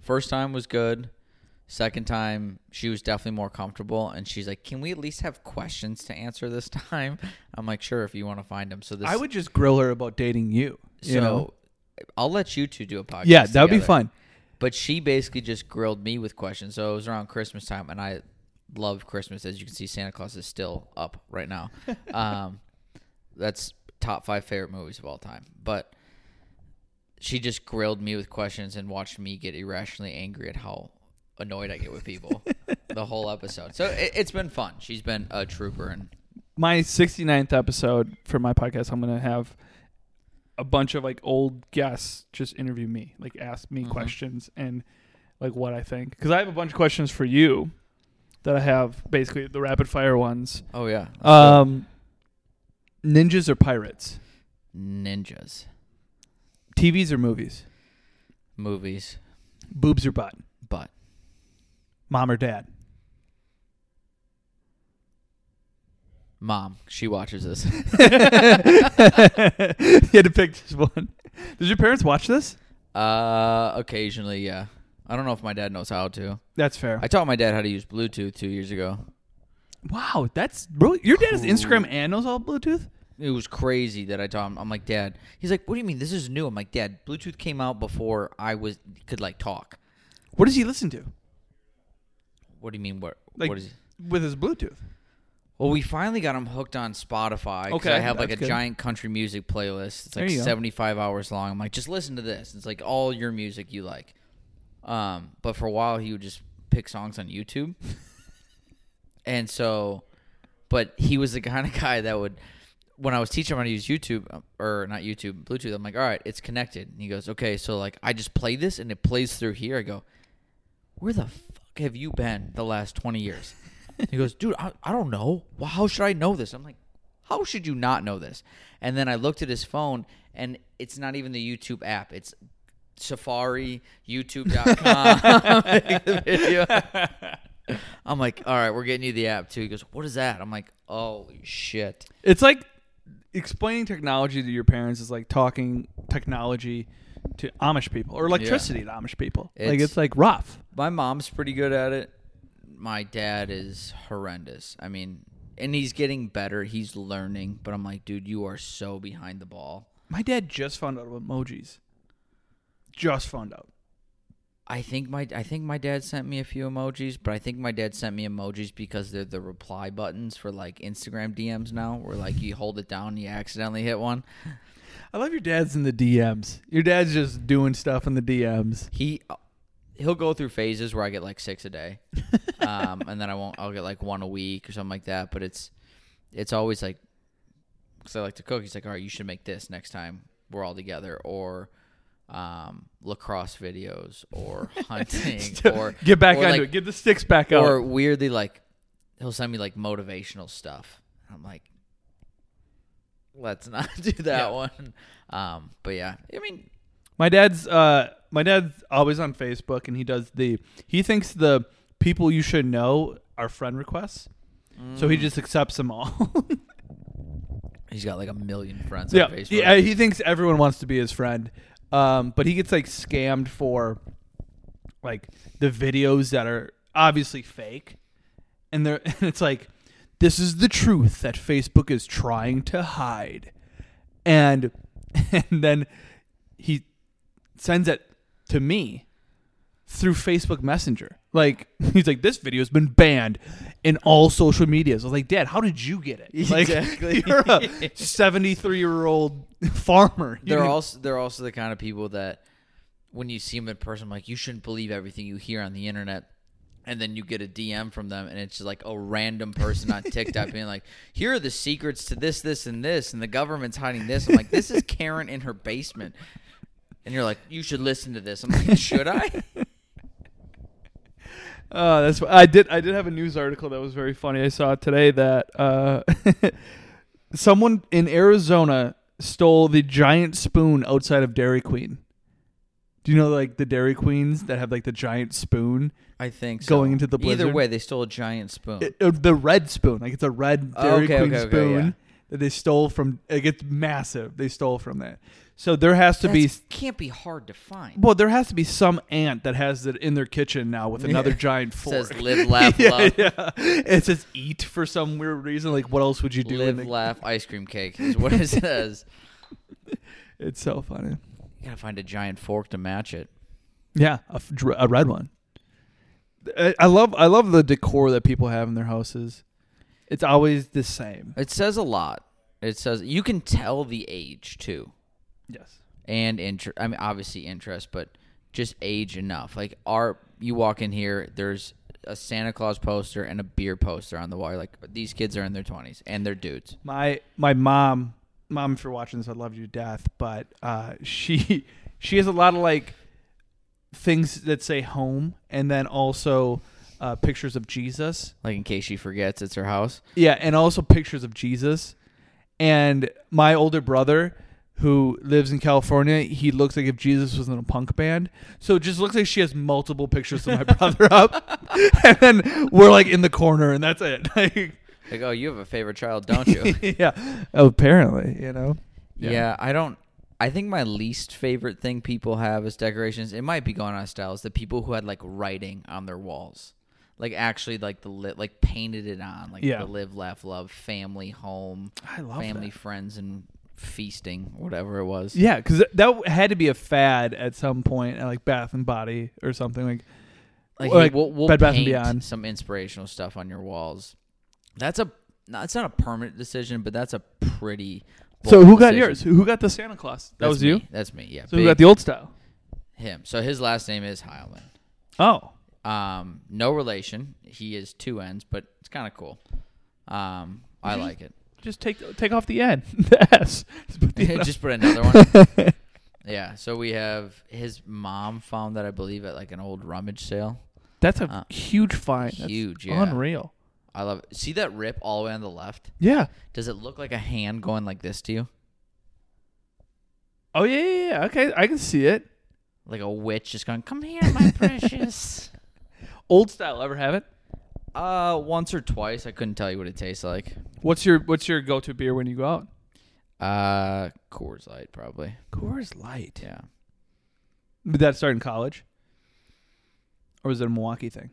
First time was good. Second time, she was definitely more comfortable, and she's like, "Can we at least have questions to answer this time?" I'm like, "Sure, if you want to find them." So I would just grill her about dating you. You know? I'll let you two do a podcast. Yeah, that would be together. fun. But she basically just grilled me with questions. So it was around Christmas time, and I love Christmas. As you can see, Santa Claus is still up right now. That's top 5 favorite movies of all time. But she just grilled me with questions and watched me get irrationally angry at how annoyed I get with people the whole episode. So it's been fun. She's been a trooper. And my 69th episode for my podcast, I'm going to have a bunch of like old guests just interview me, like ask me questions and like what I think. Because I have a bunch of questions for you that I have, basically the rapid fire ones. Oh, yeah. Ninjas or pirates? Ninjas. TVs or movies? Movies. Boobs or butt? Butt. Mom or dad? Mom. She watches this. You had to pick this one. Does your parents watch this? Occasionally, yeah. I don't know if my dad knows how to. That's fair. I taught my dad how to use Bluetooth 2 years ago. Wow, that's bro. Your dad has Instagram and knows all Bluetooth? It was crazy that I taught him. I'm like, Dad. He's like, what do you mean? This is new. I'm like, Dad, Bluetooth came out before I could like talk. What does he listen to? What do you mean? What Like, what is? with his Bluetooth? Well, we finally got him hooked on Spotify. 'Cause Okay, I have like a that's good. giant country music playlist. It's There like you go. 75 hours long. I'm like, just listen to this. It's like all your music you like. But for a while, he would just pick songs on YouTube. And so, but he was the kind of guy that would, when I was teaching him how to use YouTube, or not YouTube, Bluetooth, I'm like, all right, it's connected. And he goes, okay, so like I just play this and it plays through here. I go, where the fuck have you been the last 20 years? He goes, dude, I don't know. Well, how should I know this? I'm like, how should you not know this? And then I looked at his phone, and it's not even the YouTube app. It's Safari, YouTube.com. Make the video. I'm like, all right, we're getting you the app, too. He goes, what is that? I'm like, holy shit. It's like explaining technology to your parents is like talking technology to Amish people or electricity to Amish people. It's like rough. My mom's pretty good at it. My dad is horrendous. I mean, and he's getting better. He's learning. But I'm like, dude, you are so behind the ball. My dad just found out about emojis. Just found out. I think my dad sent me a few emojis, but I think my dad sent me emojis because they're the reply buttons for like Instagram DMs now, where like you hold it down and you accidentally hit one. I love your dad's in the DMs. Your dad's just doing stuff in the DMs. He'll go through phases where I get like 6 a day, and then I'll get like 1 a week or something like that. But it's always like, because I like to cook. He's like, all right, you should make this next time we're all together, or lacrosse videos, or hunting, or get back or onto like, it. Get the sticks back out. or weirdly like he'll send me like motivational stuff. I'm like, let's not do that one. But yeah, I mean, My dad's always on Facebook, and he thinks the people you should know are friend requests, so he just accepts them all. he's got like 1 million friends yeah, on Facebook. yeah, he thinks everyone wants to be his friend, but he gets like scammed for like the videos that are obviously fake, and it's like, this is the truth that Facebook is trying to hide, and then he sends it to me through Facebook Messenger. Like, he's like, this video has been banned in all social medias. I was like, Dad, how did you get it? Exactly. Like, you're a 73-year-old farmer. They're also the kind of people that when you see them in person, like, you shouldn't believe everything you hear on the internet. And then you get a DM from them, and it's just like a random person on TikTok being like, here are the secrets to this, this, and this, and the government's hiding this. I'm like, this is Karen in her basement. And you're like, you should listen to this. I'm like, should I? I did have a news article that was very funny. I saw today that someone in Arizona stole the giant spoon outside of Dairy Queen. Do you know like the Dairy Queens that have like the giant spoon? I think so. Going into the blizzard. Either way, they stole a giant spoon. The red spoon, like it's a red Dairy Queen spoon that they stole from. Like, it's massive. They stole from that. So there has to be. Can't be hard to find. Well, there has to be some aunt that has it in their kitchen now with another giant fork. It says live, laugh, love. Yeah. It says eat for some weird reason. Like, what else would you do? Live, laugh, ice cream cake is what it says. It's so funny. You gotta find a giant fork to match it. Yeah, a red one. I love the decor that people have in their houses. It's always the same. It says a lot. It says you can tell the age too. Yes. And I mean, obviously interest, but just age enough. Like you walk in here, there's a Santa Claus poster and a beer poster on the wall. You're like, these kids are in their 20s and they're dudes. My mom, if you're watching this, I love you to death. But she has a lot of like things that say home, and then also pictures of Jesus. Like in case she forgets, it's her house. Yeah, and also pictures of Jesus. And my older brother, who lives in California, he looks like if Jesus was in a punk band. So it just looks like she has multiple pictures of my brother up. And then we're like in the corner, and that's it. Like, oh, you have a favorite child, don't you? Yeah. Apparently, Yeah, I think my least favorite thing people have as decorations, it might be going on style, is the people who had like writing on their walls. Like actually like like painted it on. Like the live, laugh, love, family, home, I love family, that. friends, and feasting, whatever it was. Yeah, because that had to be a fad at some point at like Bath and Body or something like hey, we'll Bed Bath and paint Beyond. some inspirational stuff on your walls. It's not a permanent decision, but that's a pretty So bold who got decision. yours? Who got the Santa Claus? That That's was you? me. That's me, yeah. So who got the old style? Him. So his last name is Heilman. Oh. No relation. He is 2 N's, but it's kind of cool. I like it. Just take off the N. The S. Just put another one. Yeah. So we have his mom found that, I believe, at like an old rummage sale. That's a huge find. Huge. That's yeah. unreal. I love it. See that rip all the way on the left? Yeah. Does it look like a hand going like this to you? Oh yeah. Okay, I can see it. Like a witch just going, "Come here, my precious." Old style. Ever have it? Once or twice. I couldn't tell you what it tastes like. What's your go-to beer when you go out? Coors Light, probably. Coors Light. Yeah. Did that start in college? Or was it a Milwaukee thing?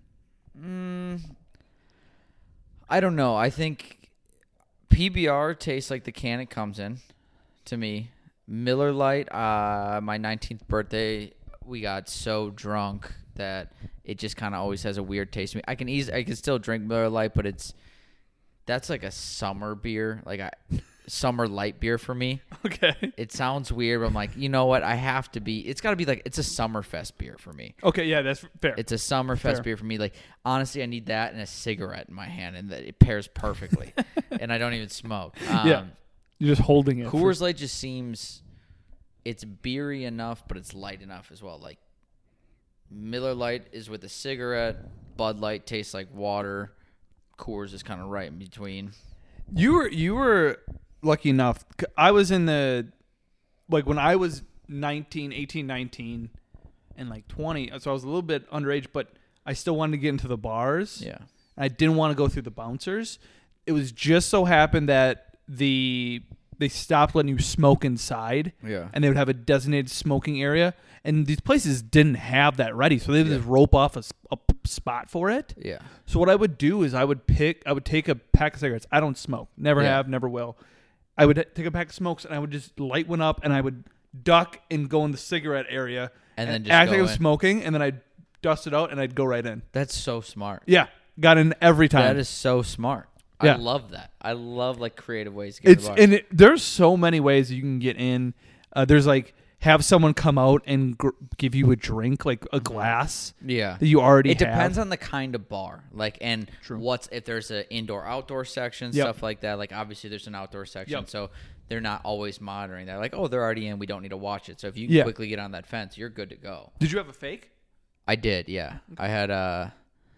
I don't know. I think PBR tastes like the can it comes in to me. Miller Lite, my 19th birthday, we got so drunk that it just kind of always has a weird taste to me. I can still drink Miller Lite, but that's like a summer beer, like a summer light beer for me. Okay. It sounds weird, but I'm like, you know what? It's got to be like, it's a Summerfest beer for me. Okay, yeah, that's fair. It's a Summerfest Fair. beer for me. Like, honestly, I need that and a cigarette in my hand, and it pairs perfectly. And I don't even smoke. Yeah. You're just holding it. Coors Light just seems, it's beery enough, but it's light enough as well. Like, Miller Lite is with a cigarette. Bud Light tastes like water. Coors is kind of right in between. You were lucky enough. I was in when I was 18, 19, and like 20, so I was a little bit underage, but I still wanted to get into the bars. Yeah. I didn't want to go through the bouncers. It was just so happened that they stopped letting you smoke inside. Yeah. And they would have a designated smoking area. And these places didn't have that ready. So they would just rope off a spot for it. Yeah. So what I would do is I would take a pack of cigarettes. I don't smoke. Never have, never will. I would take a pack of smokes and I would just light one up and I would duck and go in the cigarette area. And then just act go like I was in. smoking, and then I'd dust it out and I'd go right in. That's so smart. Yeah. Got in every time. That is so smart. Yeah. I love that. I love like creative ways to get to the bar. And there's so many ways you can get in. There's like have someone come out and give you a drink, like a glass. Yeah. That you already It have. depends on the kind of bar. Like, and True. if there's an indoor-outdoor section, Yep. stuff like that. Like, obviously there's an outdoor section, Yep. so they're not always monitoring that. Like, oh, they're already in. We don't need to watch it. So if you can quickly get on that fence, you're good to go. Did you have a fake? I did, yeah. I had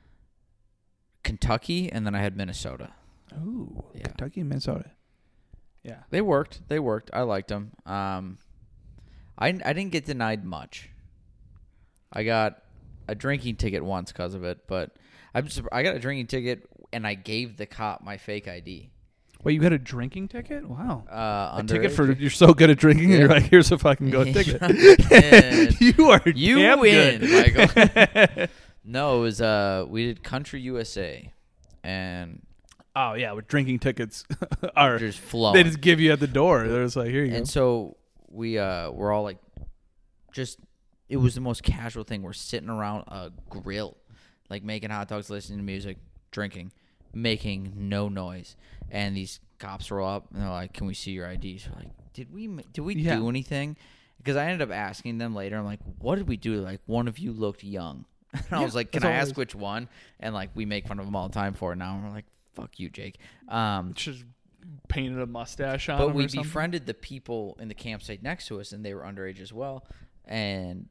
Kentucky, and then I had Minnesota. Ooh, Yeah. Kentucky and Minnesota. Yeah. They worked. I liked them. I didn't get denied much. I got a drinking ticket once because of it, but I got a drinking ticket and I gave the cop my fake ID. Wait, you got a drinking ticket? Wow. A ticket Underage. for you're so good at drinking. Yeah. You're like, here's a fucking go ticket. you are You damn win, good. Michael. No, it was we did Country USA, and Oh yeah, with drinking tickets are just flowing. they just give you at the door. They're just like, here you And go. so we we're all like, just it was the most casual thing. We're sitting around a grill, like making hot dogs, listening to music, drinking, making no noise. And these cops roll up and they're like, "Can we see your IDs?" We're like, "Did we Yeah. do anything?" Because I ended up asking them later. I'm like, "What did we do?" Like, one of you looked young. And I was like, "Can that's I all it ask is. which one?" And like, we make fun of them all the time for it now. And we're like, "Fuck you, Jake." Just painted a mustache on But them we or something. befriended the people in the campsite next to us, and they were underage as well. And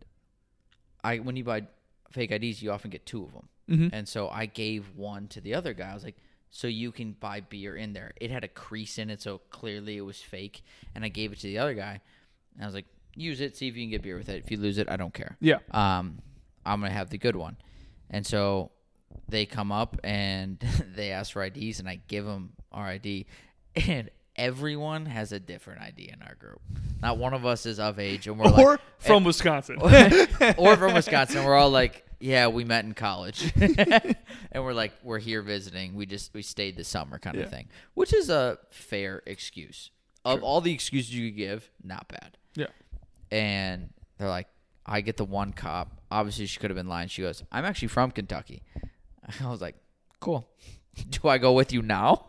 when you buy fake IDs, you often get two of them. Mm-hmm. And so I gave one to the other guy. I was like, "So you can buy beer in there." It had a crease in it, so clearly it was fake. And I gave it to the other guy. And I was like, "Use it, see if you can get beer with it. If you lose it, I don't care. Yeah. I'm going to have the good one." And so they come up and they ask for IDs, and I give them our ID. And everyone has a different ID in our group. Not one of us is of age. And we're Or like, from Wisconsin. or from Wisconsin. We're all like, "Yeah, we met in college." And we're like, "We're here visiting. We stayed this summer," kind of Yeah. thing. Which is a fair excuse. Of all the excuses you could give, not bad. Yeah. And they're like, I get the one cop. Obviously, she could have been lying. She goes, "I'm actually from Kentucky." I was like, "Cool. Do I go with you now?"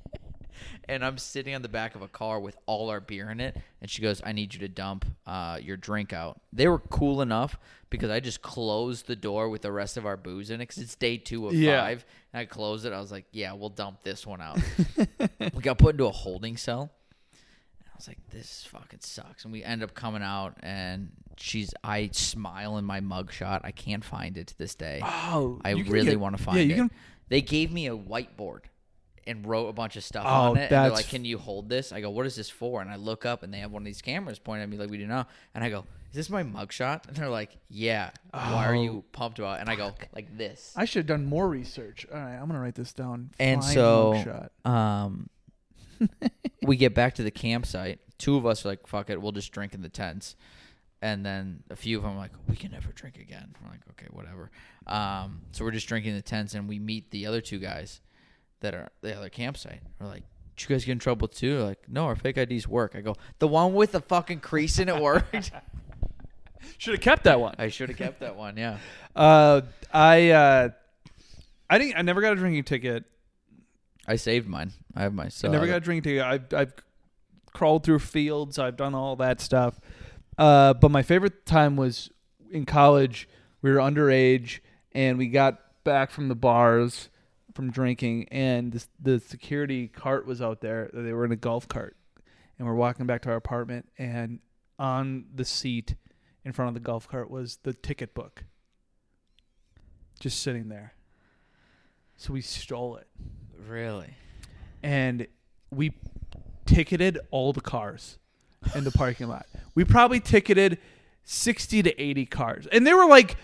And I'm sitting on the back of a car with all our beer in it. And she goes, "I need you to dump your drink out." They were cool enough because I just closed the door with the rest of our booze in it because it's day 2 of 5. And I closed it. I was like, "Yeah, we'll dump this one out." We got put into a holding cell. And I was like, "This fucking sucks." And we end up coming out, and I smile in my mugshot. I can't find it to this day. Oh, I you can really get- want to find yeah, it. you can. They gave me a whiteboard and wrote a bunch of stuff Oh, on it. And they're that's- like, "Can you hold this?" I go, "What is this for?" And I look up, and they have one of these cameras pointed at me like we do now. And I go, "Is this my mugshot?" And they're like, "Yeah." "Why are you pumped about it?" And I go, "Like this." I should have done more research. All right, I'm gonna write this down. And Fine so, mugshot. we get back to the campsite. 2 of us are like, "Fuck it, we'll just drink in the tents." And then a few of them are like, "We can never drink again." We're like, "Okay, whatever." So we're just drinking in the tents, and we meet the other 2 guys that are the other campsite. We're like, "Did you guys get in trouble too?" They're like, "No, our fake IDs work." I go, "The one with the fucking crease in it worked." Should have kept that one. I should have kept that one. Yeah. I never got a drinking ticket. I saved mine. I have my. I never got a drinking ticket. I've crawled through fields. I've done all that stuff. But my favorite time was in college. We were underage, and we got back from the bars from drinking, and the security cart was out there. They were in a golf cart, and we're walking back to our apartment, and on the seat in front of the golf cart was the ticket book, just sitting there. So we stole it, Really? and we ticketed all the cars in the parking lot. We probably ticketed 60 to 80 cars, and they were like,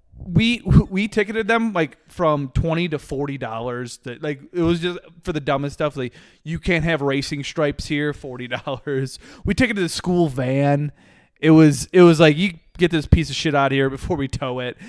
we ticketed them like from $20 to $40. That, like, it was just for the dumbest stuff. Like, you can't have racing stripes here, $40. We ticketed the school van. It was like, you get this piece of shit out of here before we tow it.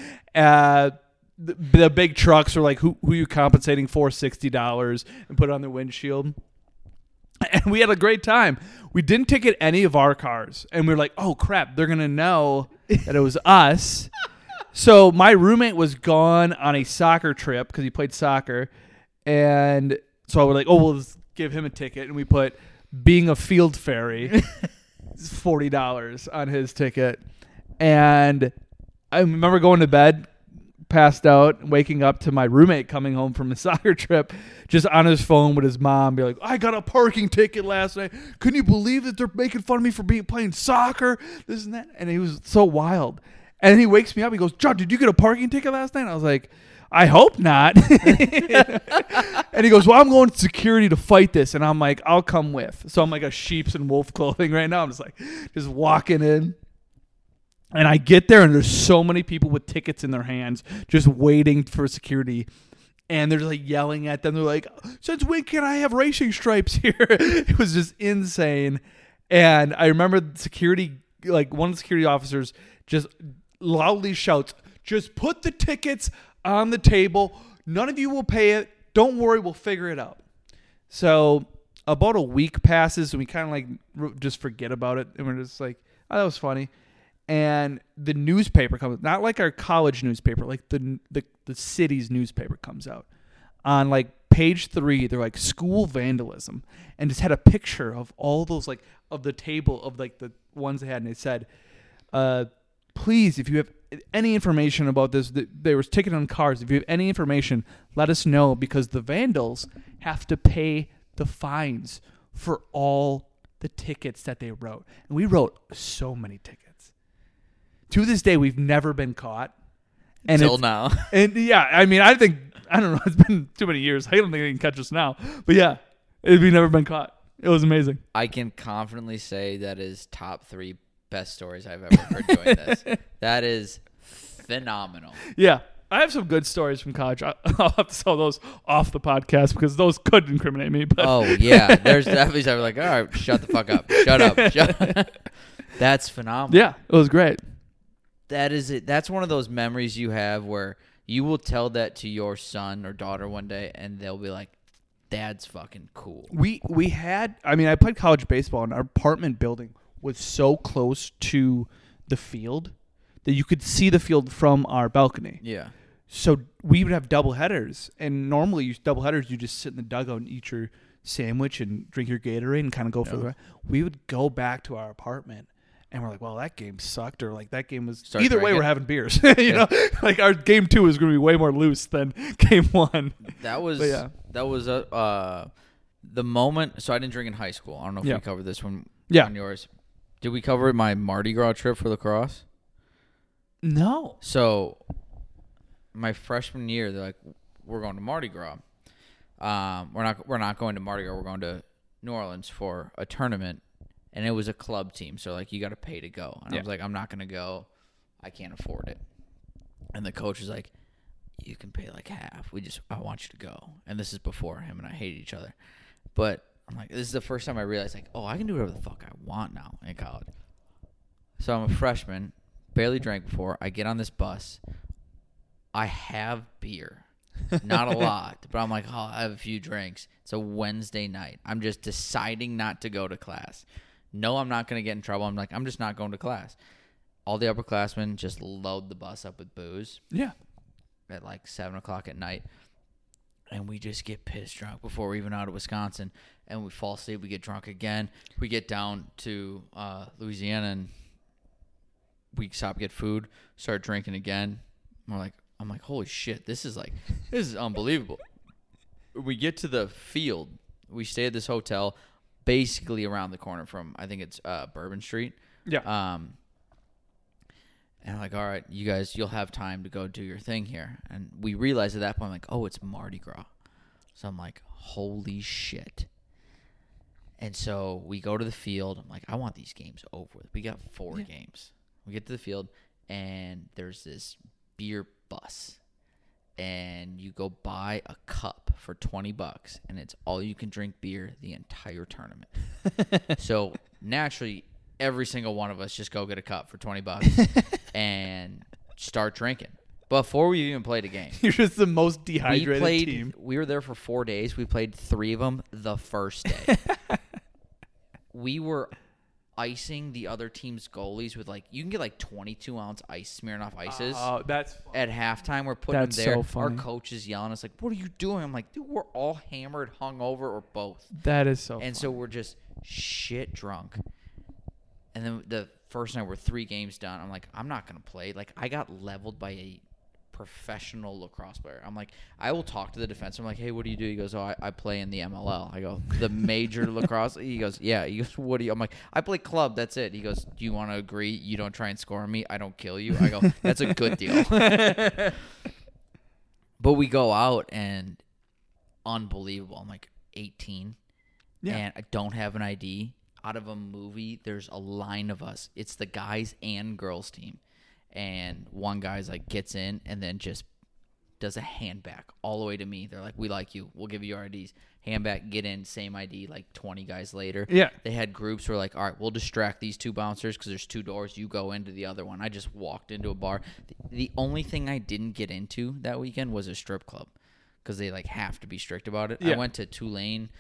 The big trucks are like, who you compensating for? $60, and put it on their windshield. And we had a great time. We didn't ticket any of our cars, and we were like, "Oh crap, they're gonna know that it was us." So my roommate was gone on a soccer trip because he played soccer, and so I was like, "Oh, we'll just give him a ticket," and we put being a field fairy, $40 on his ticket. And I remember going to bed, passed out, waking up to my roommate coming home from a soccer trip, just on his phone with his mom, be like, "I got a parking ticket last night. Can you believe that they're making fun of me for playing soccer? This and that." And he was so wild. And then he wakes me up. He goes, "John, did you get a parking ticket last night?" And I was like, "I hope not." And he goes, "Well, I'm going to security to fight this." And I'm like, "I'll come with." So I'm like a sheep's and wolf clothing right now. I'm just walking in. And I get there, and there's so many people with tickets in their hands just waiting for security. And they're like yelling at them. They're like, since when can I have racing stripes here? It was just insane. And I remember security, like one of the security officers just loudly shouts, just put the tickets on the table. None of you will pay it. Don't worry, we'll figure it out. So about a week passes and we kind of like just forget about it. And we're just like, oh, that was funny. And the newspaper comes, not like our college newspaper, like the city's newspaper comes out. On like page 3, they're like school vandalism, and just had a picture of all those like of the table of like the ones they had, and it said, please, if you have any information about this, there was ticket on cars. If you have any information, let us know, because the vandals have to pay the fines for all the tickets that they wrote. And we wrote so many tickets. To this day, we've never been caught. Until now. And yeah, I mean, I don't know. It's been too many years. I don't think they can catch us now. But yeah, we've never been caught. It was amazing. I can confidently say that is top 3 best stories I've ever heard doing this. That is phenomenal. Yeah. I have some good stories from college. I'll have to tell those off the podcast because those could incriminate me. But oh, yeah. There's definitely something like, all right, shut the fuck up. Shut up. That's phenomenal. Yeah, it was great. That is it. That's one of those memories you have where you will tell that to your son or daughter one day, and they'll be like, "Dad's fucking cool." We had. I mean, I played college baseball, and our apartment building was so close to the field that you could see the field from our balcony. Yeah. So we would have double headers, and normally double headers, you just sit in the dugout and eat your sandwich and drink your Gatorade and kind of go for the rest. We would go back to our apartment. And we're like, well, that game sucked, or like that game was. Either way, we're having beers. you know, like our game 2 is going to be way more loose than game 1. That was the moment. So I didn't drink in high school. I don't know if we covered this one on yours. Did we cover my Mardi Gras trip for lacrosse? No. So my freshman year, they're like, we're going to Mardi Gras. We're not going to Mardi Gras. We're going to New Orleans for a tournament. And it was a club team, so like you got to pay to go. And I was like, I'm not gonna go. I can't afford it. And the coach was like, you can pay like half. I want you to go. And this is before him and I hated each other. But I'm like, this is the first time I realized like, oh, I can do whatever the fuck I want now in college. So I'm a freshman, barely drank before. I get on this bus. I have beer. Not a lot, but I'm like, oh, I have a few drinks. It's a Wednesday night. I'm just deciding not to go to class. No, I'm not going to get in trouble. I'm like, I'm just not going to class. All the upperclassmen just load the bus up with booze. Yeah. At like 7 o'clock at night. And we just get pissed drunk before we're even out of Wisconsin. And we fall asleep. We get drunk again. We get down to Louisiana and we stop, get food, start drinking again. I'm like, holy shit, this is unbelievable. We get to the field. We stay at this hotel basically around the corner from, I think it's Bourbon Street. Yeah. And I'm like, all right, you guys, you'll have time to go do your thing here. And we realize at that point, like, oh, it's Mardi Gras. So I'm like, holy shit. And so we go to the field. I'm like, I want these games over with. We got 4 games. We get to the field, and there's this beer bus. And you go buy a cup for $20, and it's all you can drink beer the entire tournament. So naturally, every single one of us just go get a cup for $20 and start drinking before we even played a game. You're just the most dehydrated team. We were there for 4 days. We played 3 of them the first day. We were icing the other team's goalies with you can get 22-ounce ice Smirnoff ices. Oh, that's funny. At halftime. We're putting them there. So funny. Our coach is yelling at us like, "What are you doing?" I'm like, "Dude, we're all hammered, hungover, or both." That is so. And so we're just shit drunk. And then the first night we're 3 games done. I'm like, I'm not gonna play. I got leveled by a professional lacrosse player. I'm like, I will talk to the defense. I'm like, hey, what do you do? He goes, oh, I play in the MLL. I go, the major lacrosse? He goes, yeah. He goes, what do you? I'm like, I play club. That's it. He goes, do you want to agree? You don't try and score on me. I don't kill you. I go, that's a good deal. But we go out and unbelievable. I'm like 18 and I don't have an ID. Out of a movie, there's a line of us. It's the guys and girls team. And one guy's gets in and then just does a hand back all the way to me. They're like, we like you. We'll give you your IDs. Hand back, get in, same ID, like 20 guys later. Yeah. They had groups where like, all right, we'll distract these 2 bouncers because there's 2 doors. You go into the other one. I just walked into a bar. The only thing I didn't get into that weekend was a strip club because they like have to be strict about it. Yeah. I went to Tulane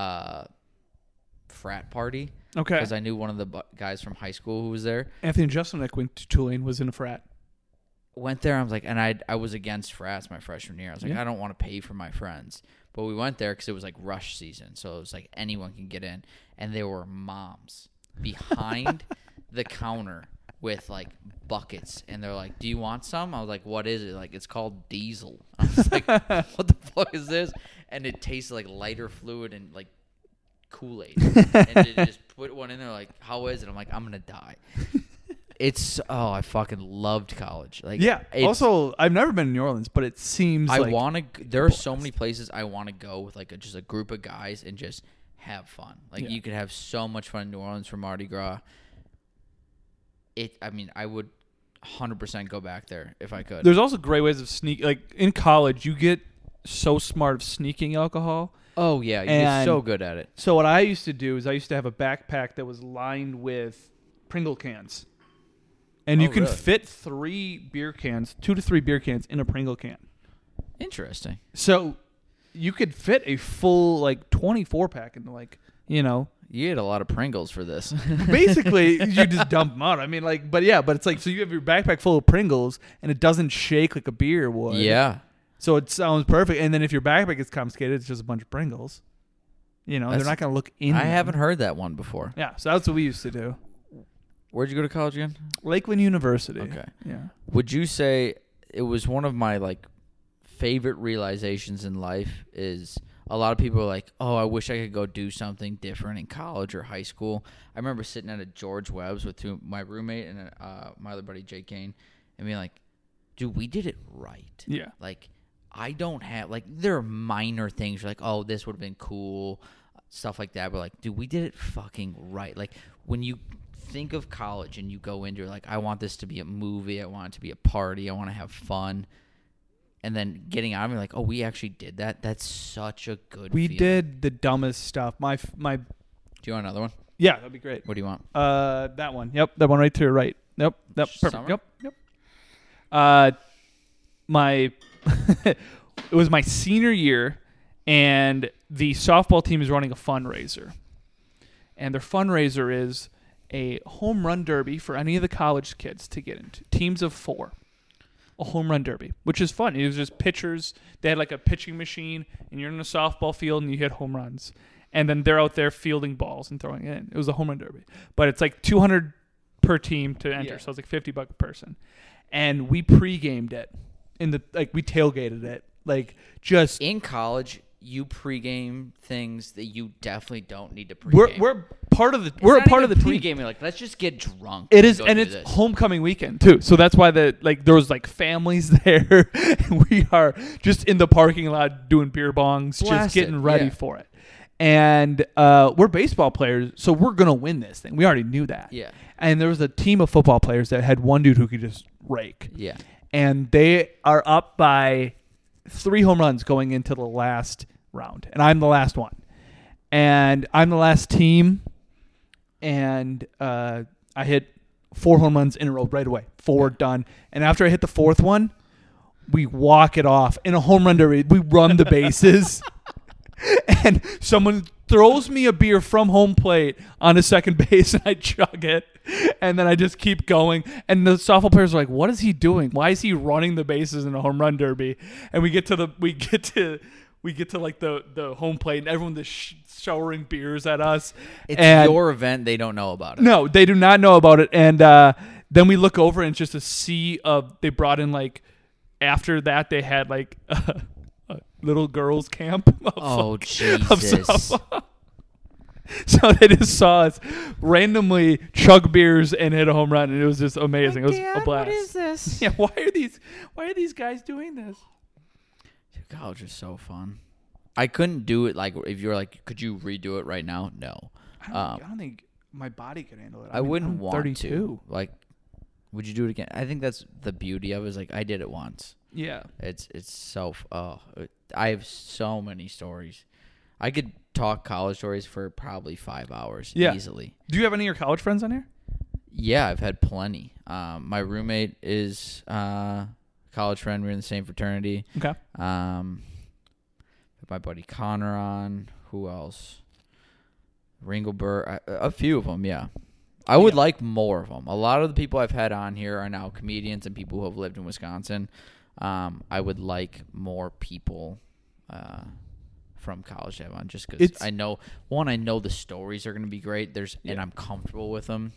frat party. Okay. Because I knew one of the guys from high school who was there. Anthony Jeselnik went to Tulane, was in a frat. Went there, I was like, and I was against frats my freshman year. I was like, Yeah. I don't want to pay for my friends. But we went there because it was like rush season. So it was like anyone can get in. And there were moms behind the counter with like buckets. And they're like, do you want some? I was like, what is it? Like, it's called diesel. I was like, what the fuck is this? And it tasted like lighter fluid and like Kool-Aid. And they just put one in there like, how is it? I'm like, I'm going to die. I fucking loved college. Like, Yeah. Also, I've never been to New Orleans, but it seems I like want to. There are so many places I want to go with like just a group of guys and just have fun. Like you could have so much fun in New Orleans for Mardi Gras. I would 100% go back there if I could. There's also great ways of like in college, you get so smart of sneaking alcohol. Oh yeah, you get so good at it. So what I used to do is I used to have a backpack that was lined with Pringle cans. And you can really? fit 3 beer cans, 2 to 3 beer cans in a Pringle can. Interesting. So you could fit a full like 24 pack into like, You ate a lot of Pringles for this. basically you just dump them out. I mean like, but it's like, so you have your backpack full of Pringles and it doesn't shake like a beer would. Yeah. So it sounds perfect. And then if your backpack gets confiscated, it's just a bunch of Pringles. They're not going to look in. I them. haven't heard that one before. Yeah. So that's what we used to do. Where'd you go to college again? Lakeland University. Okay. Yeah. Would you say it was one of my like favorite realizations in life is a lot of people are like, oh, I wish I could go do something different in college or high school. I remember sitting at a George Webb's with my roommate and my other buddy, Jake Kane, and being like, dude, we did it right. Yeah. Like, I don't have, like, there are minor things like, oh, this would have been cool, stuff like that. But, like, dude, we did it fucking right. Like, when you think of college and you go into it, like, I want this to be a movie. I want it to be a party. I want to have fun. And then getting out of me, like, oh, we actually did that. That's such a good feeling. Did the dumbest stuff. My. Do you want another one? Yeah, that'd be great. What do you want? That one. Yep, that one right to your right. Yep, perfect. Summer? Yep. My it was my senior year, and the softball team is running a fundraiser, and their fundraiser is a home run derby for any of the college kids to get into. Teams of 4. A home run derby, which is fun. It was just pitchers. They had like a pitching machine, and you're in a softball field, and you hit home runs. And then they're out there fielding balls and throwing it in. It was a home run derby. But it's like $200 per team to enter, so it's like $50 a person. And we pre-gamed it. We tailgated it. Like, just... In college, you pregame things that you definitely don't need to pregame. We're part of the we're a part of the team. Pregame, like, let's just get drunk. It is, and it's homecoming weekend too. So that's why there was like families there. And we are just in the parking lot doing beer bongs, just getting ready for it. And we're baseball players, so we're gonna win this thing. We already knew that. Yeah. And there was a team of football players that had one dude who could just rake. Yeah. And they are up by 3 home runs going into the last round, and I'm the last one, and I'm the last team, and I hit 4 home runs in a row right away, 4 done, and after I hit the 4th one, we walk it off in a home run derby. We run the bases, and someone throws me a beer from home plate on a second base, and I chug it, and then I just keep going. And the softball players are like, "What is he doing? Why is he running the bases in a home run derby?" And we get to like the home plate, and everyone just showering beers at us. It's your event. They don't know about it. No, they do not know about it. And then we look over, and it's just a sea of. They brought in like after that they had like. A little girls camp. Oh, Jesus. So they just saw us randomly chug beers and hit a home run, and it was just amazing. It was a blast. What is this? Yeah, why are these guys doing this? Dude, college is so fun. I couldn't do it like if you're like, could you redo it right now? No. I don't think my body could handle it. I wouldn't I'm want 32. to. Like, Would you do it again? I think that's the beauty of it, is like I did it once. Yeah. It's so I have so many stories. I could talk college stories for probably 5 hours easily. Do you have any of your college friends on here? Yeah, I've had plenty. My roommate is a college friend. We're in the same fraternity. Okay. My buddy Connor on. Who else? Ringelberg. A few of them, yeah. I would like more of them. A lot of the people I've had on here are now comedians and people who have lived in Wisconsin. I would like more people from college to have on, just because I know the stories are going to be great. And I'm comfortable with them.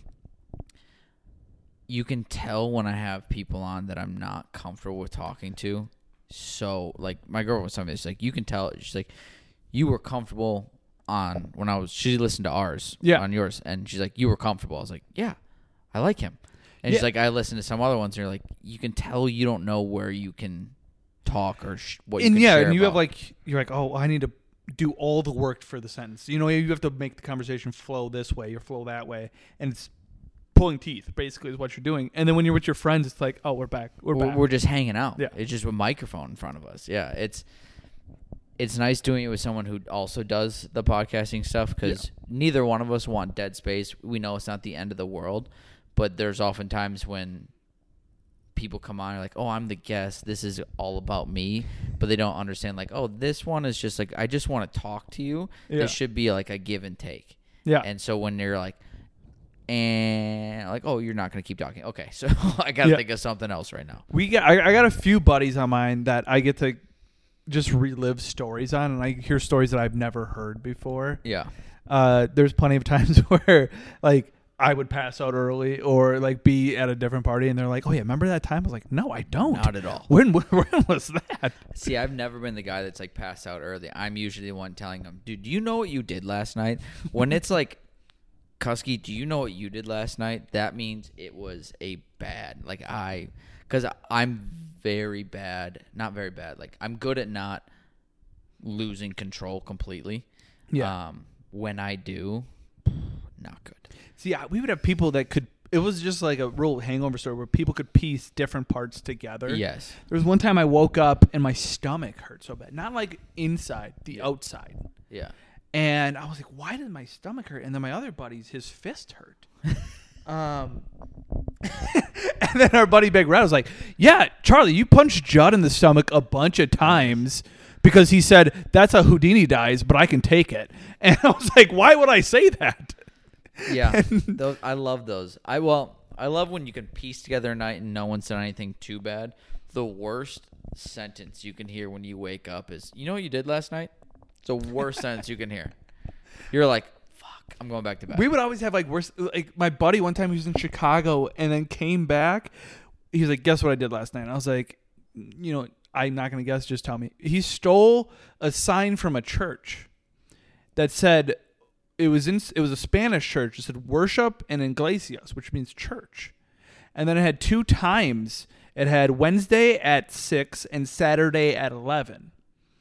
You can tell when I have people on that I'm not comfortable with talking to. So, like, my girl was telling me this, like, you can tell. She's like, you were comfortable on she listened to ours on yours, and she's like, you were comfortable. I was like, yeah, I like him. And she's like, I listened to some other ones, and you're like, you can tell you don't know where you can talk or what you can share and you about. have you're like, oh, I need to do all the work for the sentence. You have to make the conversation flow this way or flow that way, and it's pulling teeth basically is what you're doing. And then when you're with your friends, it's like, oh, we're back. We're just hanging out. Yeah. It's just a microphone in front of us. Yeah, it's nice doing it with someone who also does the podcasting stuff, because neither one of us want dead space. We know it's not the end of the world, but there's often times when people come on and are like, oh, I'm the guest. This is all about me. But they don't understand, like, oh, this one is just like, I just want to talk to you. Yeah. This should be like a give and take. Yeah. And so when they're like, oh, you're not going to keep talking. Okay, so I got to think of something else right now. I got a few buddies on mine that I get to just relive stories on, and I hear stories that I've never heard before. Yeah. There's plenty of times where, like, I would pass out early or, like, be at a different party, and they're like, oh, yeah, remember that time? I was like, no, I don't. Not at all. When was that? See, I've never been the guy that's, like, passed out early. I'm usually the one telling them, dude, do you know what you did last night? When it's like, Kusky, do you know what you did last night? That means it was a bad, like, because I'm very bad, not very bad. Like, I'm good at not losing control completely. Yeah. When I do, not good. See, we would have people that could, it was just like a real hangover story where people could piece different parts together. Yes. There was one time I woke up and my stomach hurt so bad. Not like inside, the outside. Yeah. And I was like, why did my stomach hurt? And then my other buddies, his fist hurt. And then our buddy Big Red was like, yeah, Charlie, you punched Judd in the stomach a bunch of times because he said, that's how Houdini dies, but I can take it. And I was like, why would I say that? Yeah, I love those. I love when you can piece together a night and no one said anything too bad. The worst sentence you can hear when you wake up is, you know what you did last night? It's the worst sentence you can hear. You're like, fuck, I'm going back to bed. We would always have worse. Like my buddy one time, he was in Chicago and then came back. He was like, guess what I did last night? And I was like, I'm not going to guess. Just tell me. He stole a sign from a church that said, it was a Spanish church. It said worship and iglesias, which means church. And then it had 2 times. It had Wednesday at 6 and Saturday at 11.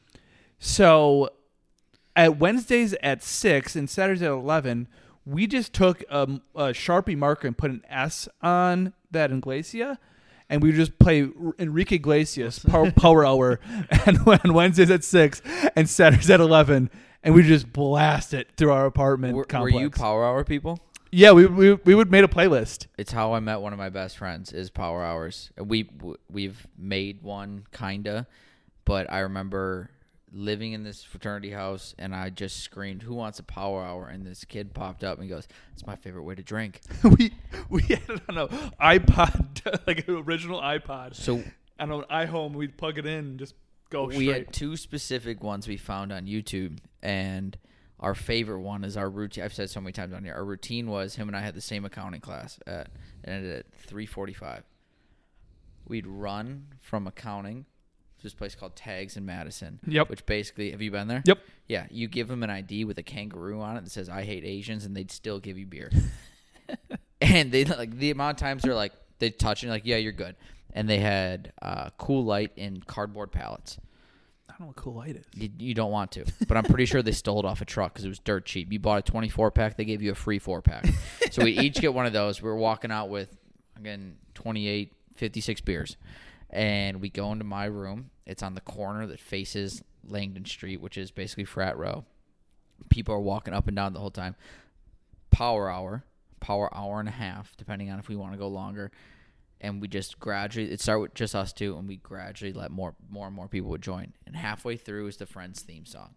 So at Wednesdays at 6 and Saturdays at 11, we just took a Sharpie marker and put an S on that Iglesia, and we would just play Enrique Iglesias Power Hour and on Wednesdays at 6 and Saturdays at 11, and we just blast it through our apartment complex. Were you Power Hour people? Yeah, we would made a playlist. It's how I met one of my best friends is Power Hours. We've made one kinda, but I remember living in this fraternity house, and I just screamed, "Who wants a Power Hour?" And this kid popped up and he goes, "It's my favorite way to drink." we had it on an iPod, like an original iPod. So on an iHome, we'd plug it in and just go straight. We had 2 specific ones we found on YouTube, and our favorite one is our routine. I've said so many times on here. Our routine was him and I had the same accounting class and ended at 3:45. We'd run from accounting to this place called Tags in Madison. Yep. Which basically, have you been there? Yep. Yeah. You give them an ID with a kangaroo on it that says "I hate Asians," and they'd still give you beer. And they like the amount of times they're like they touch it, like, yeah, you're good. And they had Cool Light in cardboard pallets. I don't know what Cool Light is. You don't want to, but I'm pretty sure they stole it off a truck because it was dirt cheap. You bought a 24-pack, they gave you a free 4-pack. So we each get one of those. We were walking out with I'm getting 28, 56 beers. And we go into my room. It's on the corner that faces Langdon Street, which is basically frat row. People are walking up and down the whole time. Power hour and a half, depending on if we want to go longer. And we just gradually, it started with just us two, and we gradually let more and more people would join. And halfway through is the Friends theme song.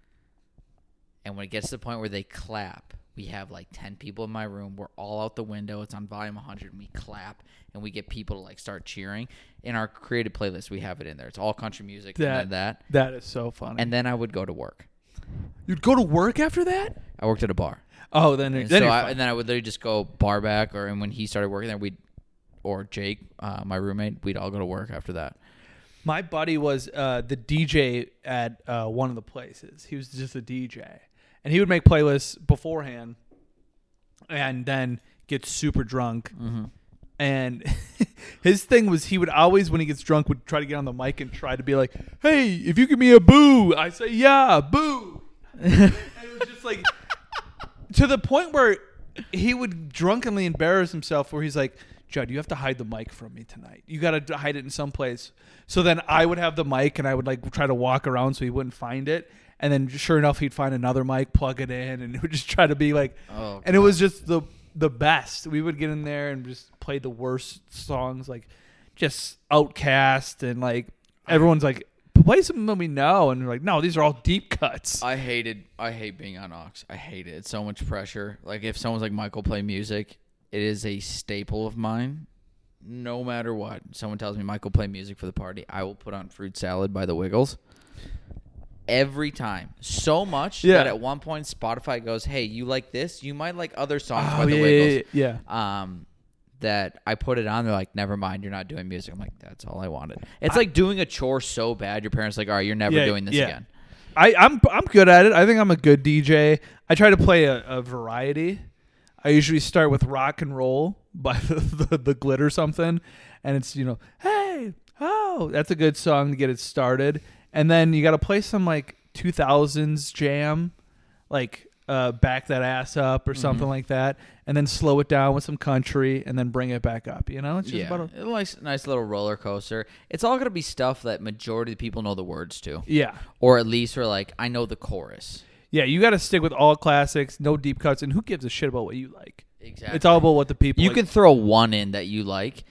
And when it gets to the point where they clap, we have like 10 people in my room. We're all out the window. It's on volume 100, and we clap, and we get people to like start cheering. In our creative playlist, we have it in there. It's all country music and then that. That is so funny. And then I would go to work. You'd go to work after that? I worked at a bar. Oh, then And then I would literally just go bar back, and when he started working there, or Jake, my roommate, we'd all go to work after that. My buddy was the DJ at one of the places. He was just a DJ. And he would make playlists beforehand and then get super drunk. Mm-hmm. And his thing was he would always, when he gets drunk, would try to get on the mic and try to be like, hey, if you give me a boo, I say, yeah, boo. And it was just like, to the point where he would drunkenly embarrass himself where he's like, Judd, you have to hide the mic from me tonight. You got to hide it in some place. So then I would have the mic and I would like try to walk around so he wouldn't find it. And then sure enough, he'd find another mic, plug it in, and he would just try to be like, and it was just the best. We would get in there and just play the worst songs, like just Outcast, and like everyone's like, play something that we know, and we're like, no, these are all deep cuts. I hate being on aux. I hate it. It's so much pressure. Like if someone's like, Michael, play music, it is a staple of mine. No matter what, someone tells me, Michael, play music for the party, I will put on Fruit Salad by the Wiggles. Every time. So much that at one point Spotify goes, hey, you like this? You might like other songs by the Wiggles. Yeah. That I put it on. They're like, never mind, you're not doing music. I'm like, that's all I wanted. It's like doing a chore so bad, your parents are like, all right, you're never doing this again. I'm good at it. I think I'm a good DJ. I try to play a variety. I usually start with Rock and Roll by the Glitter something. And it's, hey, oh, that's a good song to get it started. And then you got to play some like 2000s jam, like Back That Ass Up or something like that, and then slow it down with some country and then bring it back up. It's just about a nice little roller coaster. It's all going to be stuff that majority of the people know the words to. Yeah. Or at least are like, I know the chorus. Yeah, you got to stick with all classics, no deep cuts, and who gives a shit about what you like? Exactly. It's all about what the people You can throw one in that you like.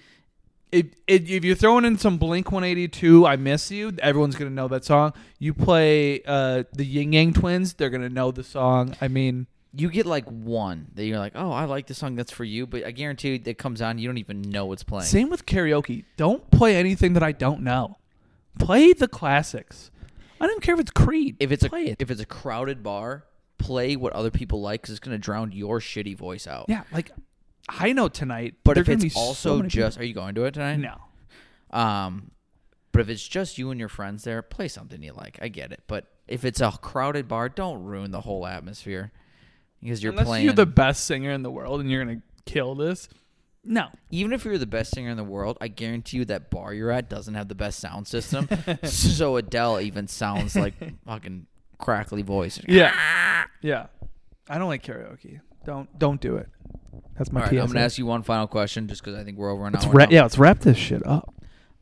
If you're throwing in some Blink-182, I Miss You, everyone's going to know that song. You play the Yin Yang Twins, they're going to know the song. I mean, you get like one that you're like, oh, I like the song, that's for you. But I guarantee you, it comes on, you don't even know what's playing. Same with karaoke. Don't play anything that I don't know. Play the classics. I don't care if it's Creed. If it's a crowded bar, play what other people like because it's going to drown your shitty voice out. Yeah, like High Note tonight. But if it's also just, are you going to it tonight? No. But if it's just you and your friends there, play something you like. I get it. But if it's a crowded bar, don't ruin the whole atmosphere because you're Unless you're the best singer in the world and you're going to kill this. No. Even if you're the best singer in the world, I guarantee you that bar you're at doesn't have the best sound system. So Adele even sounds like fucking crackly voice. Yeah. Yeah. I don't like karaoke. Don't do it. That's my PSA. I'm going to ask you one final question just because I think we're over an hour. Let's wrap this shit up.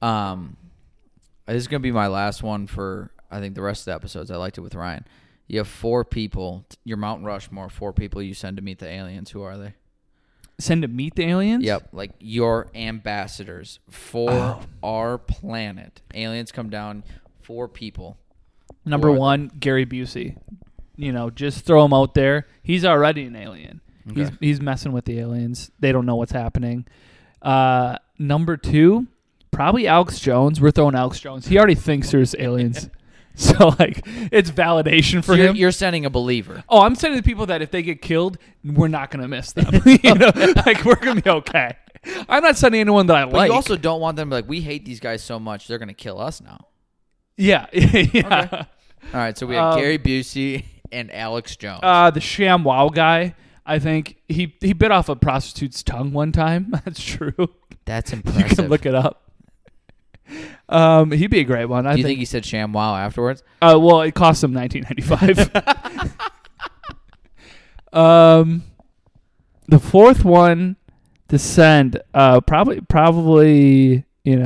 This is going to be my last one for, I think, the rest of the episodes. I liked it with Ryan. You have 4 people, your Mount Rushmore, 4 people you send to meet the aliens. Who are they? Send to meet the aliens? Yep, like your ambassadors for our planet. Aliens come down, 4 people. Number 1, Gary Busey. Just throw him out there. He's already an alien. Okay. He's messing with the aliens. They don't know what's happening. Number 2, probably Alex Jones. We're throwing Alex Jones. He already thinks there's aliens. So, it's validation for him. You're sending a believer. Oh, I'm sending the people that if they get killed, we're not going to miss them. We're going to be okay. I'm not sending anyone that I like. But you also don't want them to be like, we hate these guys so much, they're going to kill us now. Yeah. Yeah. Okay. All right, so we have Gary Busey and Alex Jones. The ShamWow guy, I think, he bit off a prostitute's tongue one time. That's true. That's impressive. You can look it up. He'd be a great one. Do you think he said ShamWow afterwards? Well, it cost him $19.95. The 4th one, to send, probably,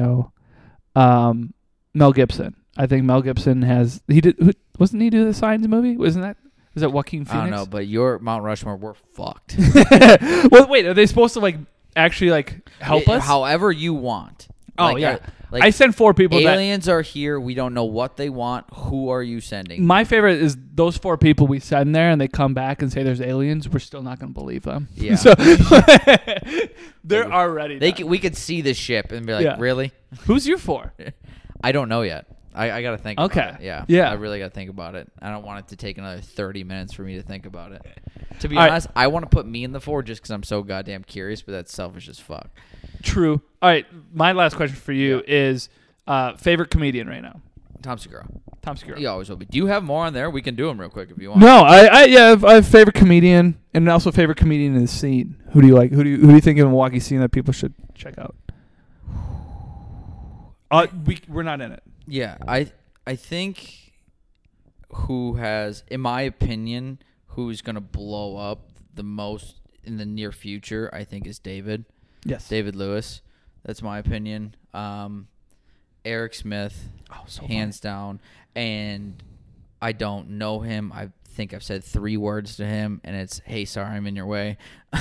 Mel Gibson. I think Mel Gibson wasn't he do the Signs movie? Was that Joaquin Phoenix? I don't know, but your Mount Rushmore, we're fucked. Well, wait, are they supposed to like actually like help us? However you want. Oh, yeah. I sent 4 people. Aliens are here. We don't know what they want. Who are you sending? My favorite is those 4 people we send there and they come back and say there's aliens. We're still not going to believe them. Yeah. So they're already we could see the ship and be like, really? Who's you for? I don't know yet. I got to think about it. Yeah. Yeah. I really got to think about it. I don't want it to take another 30 minutes for me to think about it. To be honest, I want to put me in the 4 just because I'm so goddamn curious, but that's selfish as fuck. True. All right. My last question for you is favorite comedian right now? Tom Segura. Tom Segura. He always will be. Do you have more on there? We can do them real quick if you want. No, I have favorite comedian and also favorite comedian in the scene. Who do you like? Who do you think in the Milwaukee scene that people should check out? We're not in it. Yeah, I think who has, in my opinion, who's going to blow up the most in the near future, I think is David. Yes. David Lewis. That's my opinion. Eric Smith, hands down. And I don't know him. I think I've said 3 words to him, and it's, hey, sorry, I'm in your way.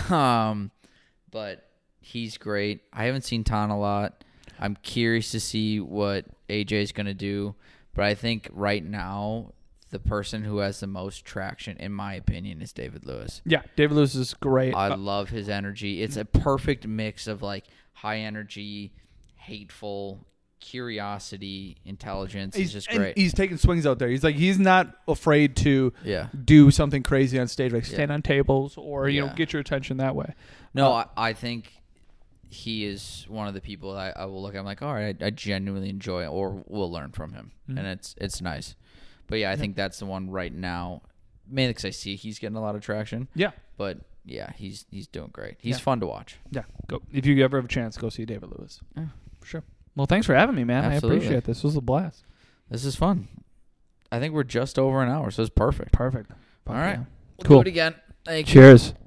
But he's great. I haven't seen Ton a lot. I'm curious to see what AJ's going to do. But I think right now, the person who has the most traction, in my opinion, is David Lewis. Yeah, David Lewis is great. I love his energy. It's a perfect mix of like high energy, hateful, curiosity, intelligence. He's just great. He's taking swings out there. He's not afraid to do something crazy on stage, like stand on tables or get your attention that way. No, I think he is one of the people that I will look at. I'm like, all right, I genuinely enjoy it, or will learn from him, and it's nice. But yeah, I think that's the one right now, mainly because I see he's getting a lot of traction. Yeah. But yeah, he's doing great. He's fun to watch. Yeah. Go if you ever have a chance, go see David Lewis. Yeah, for sure. Well, thanks for having me, man. Absolutely. I appreciate it. This was a blast. This is fun. I think we're just over an hour, so it's perfect. Perfect. All right. Yeah. We'll do it again. Thank you. Cheers.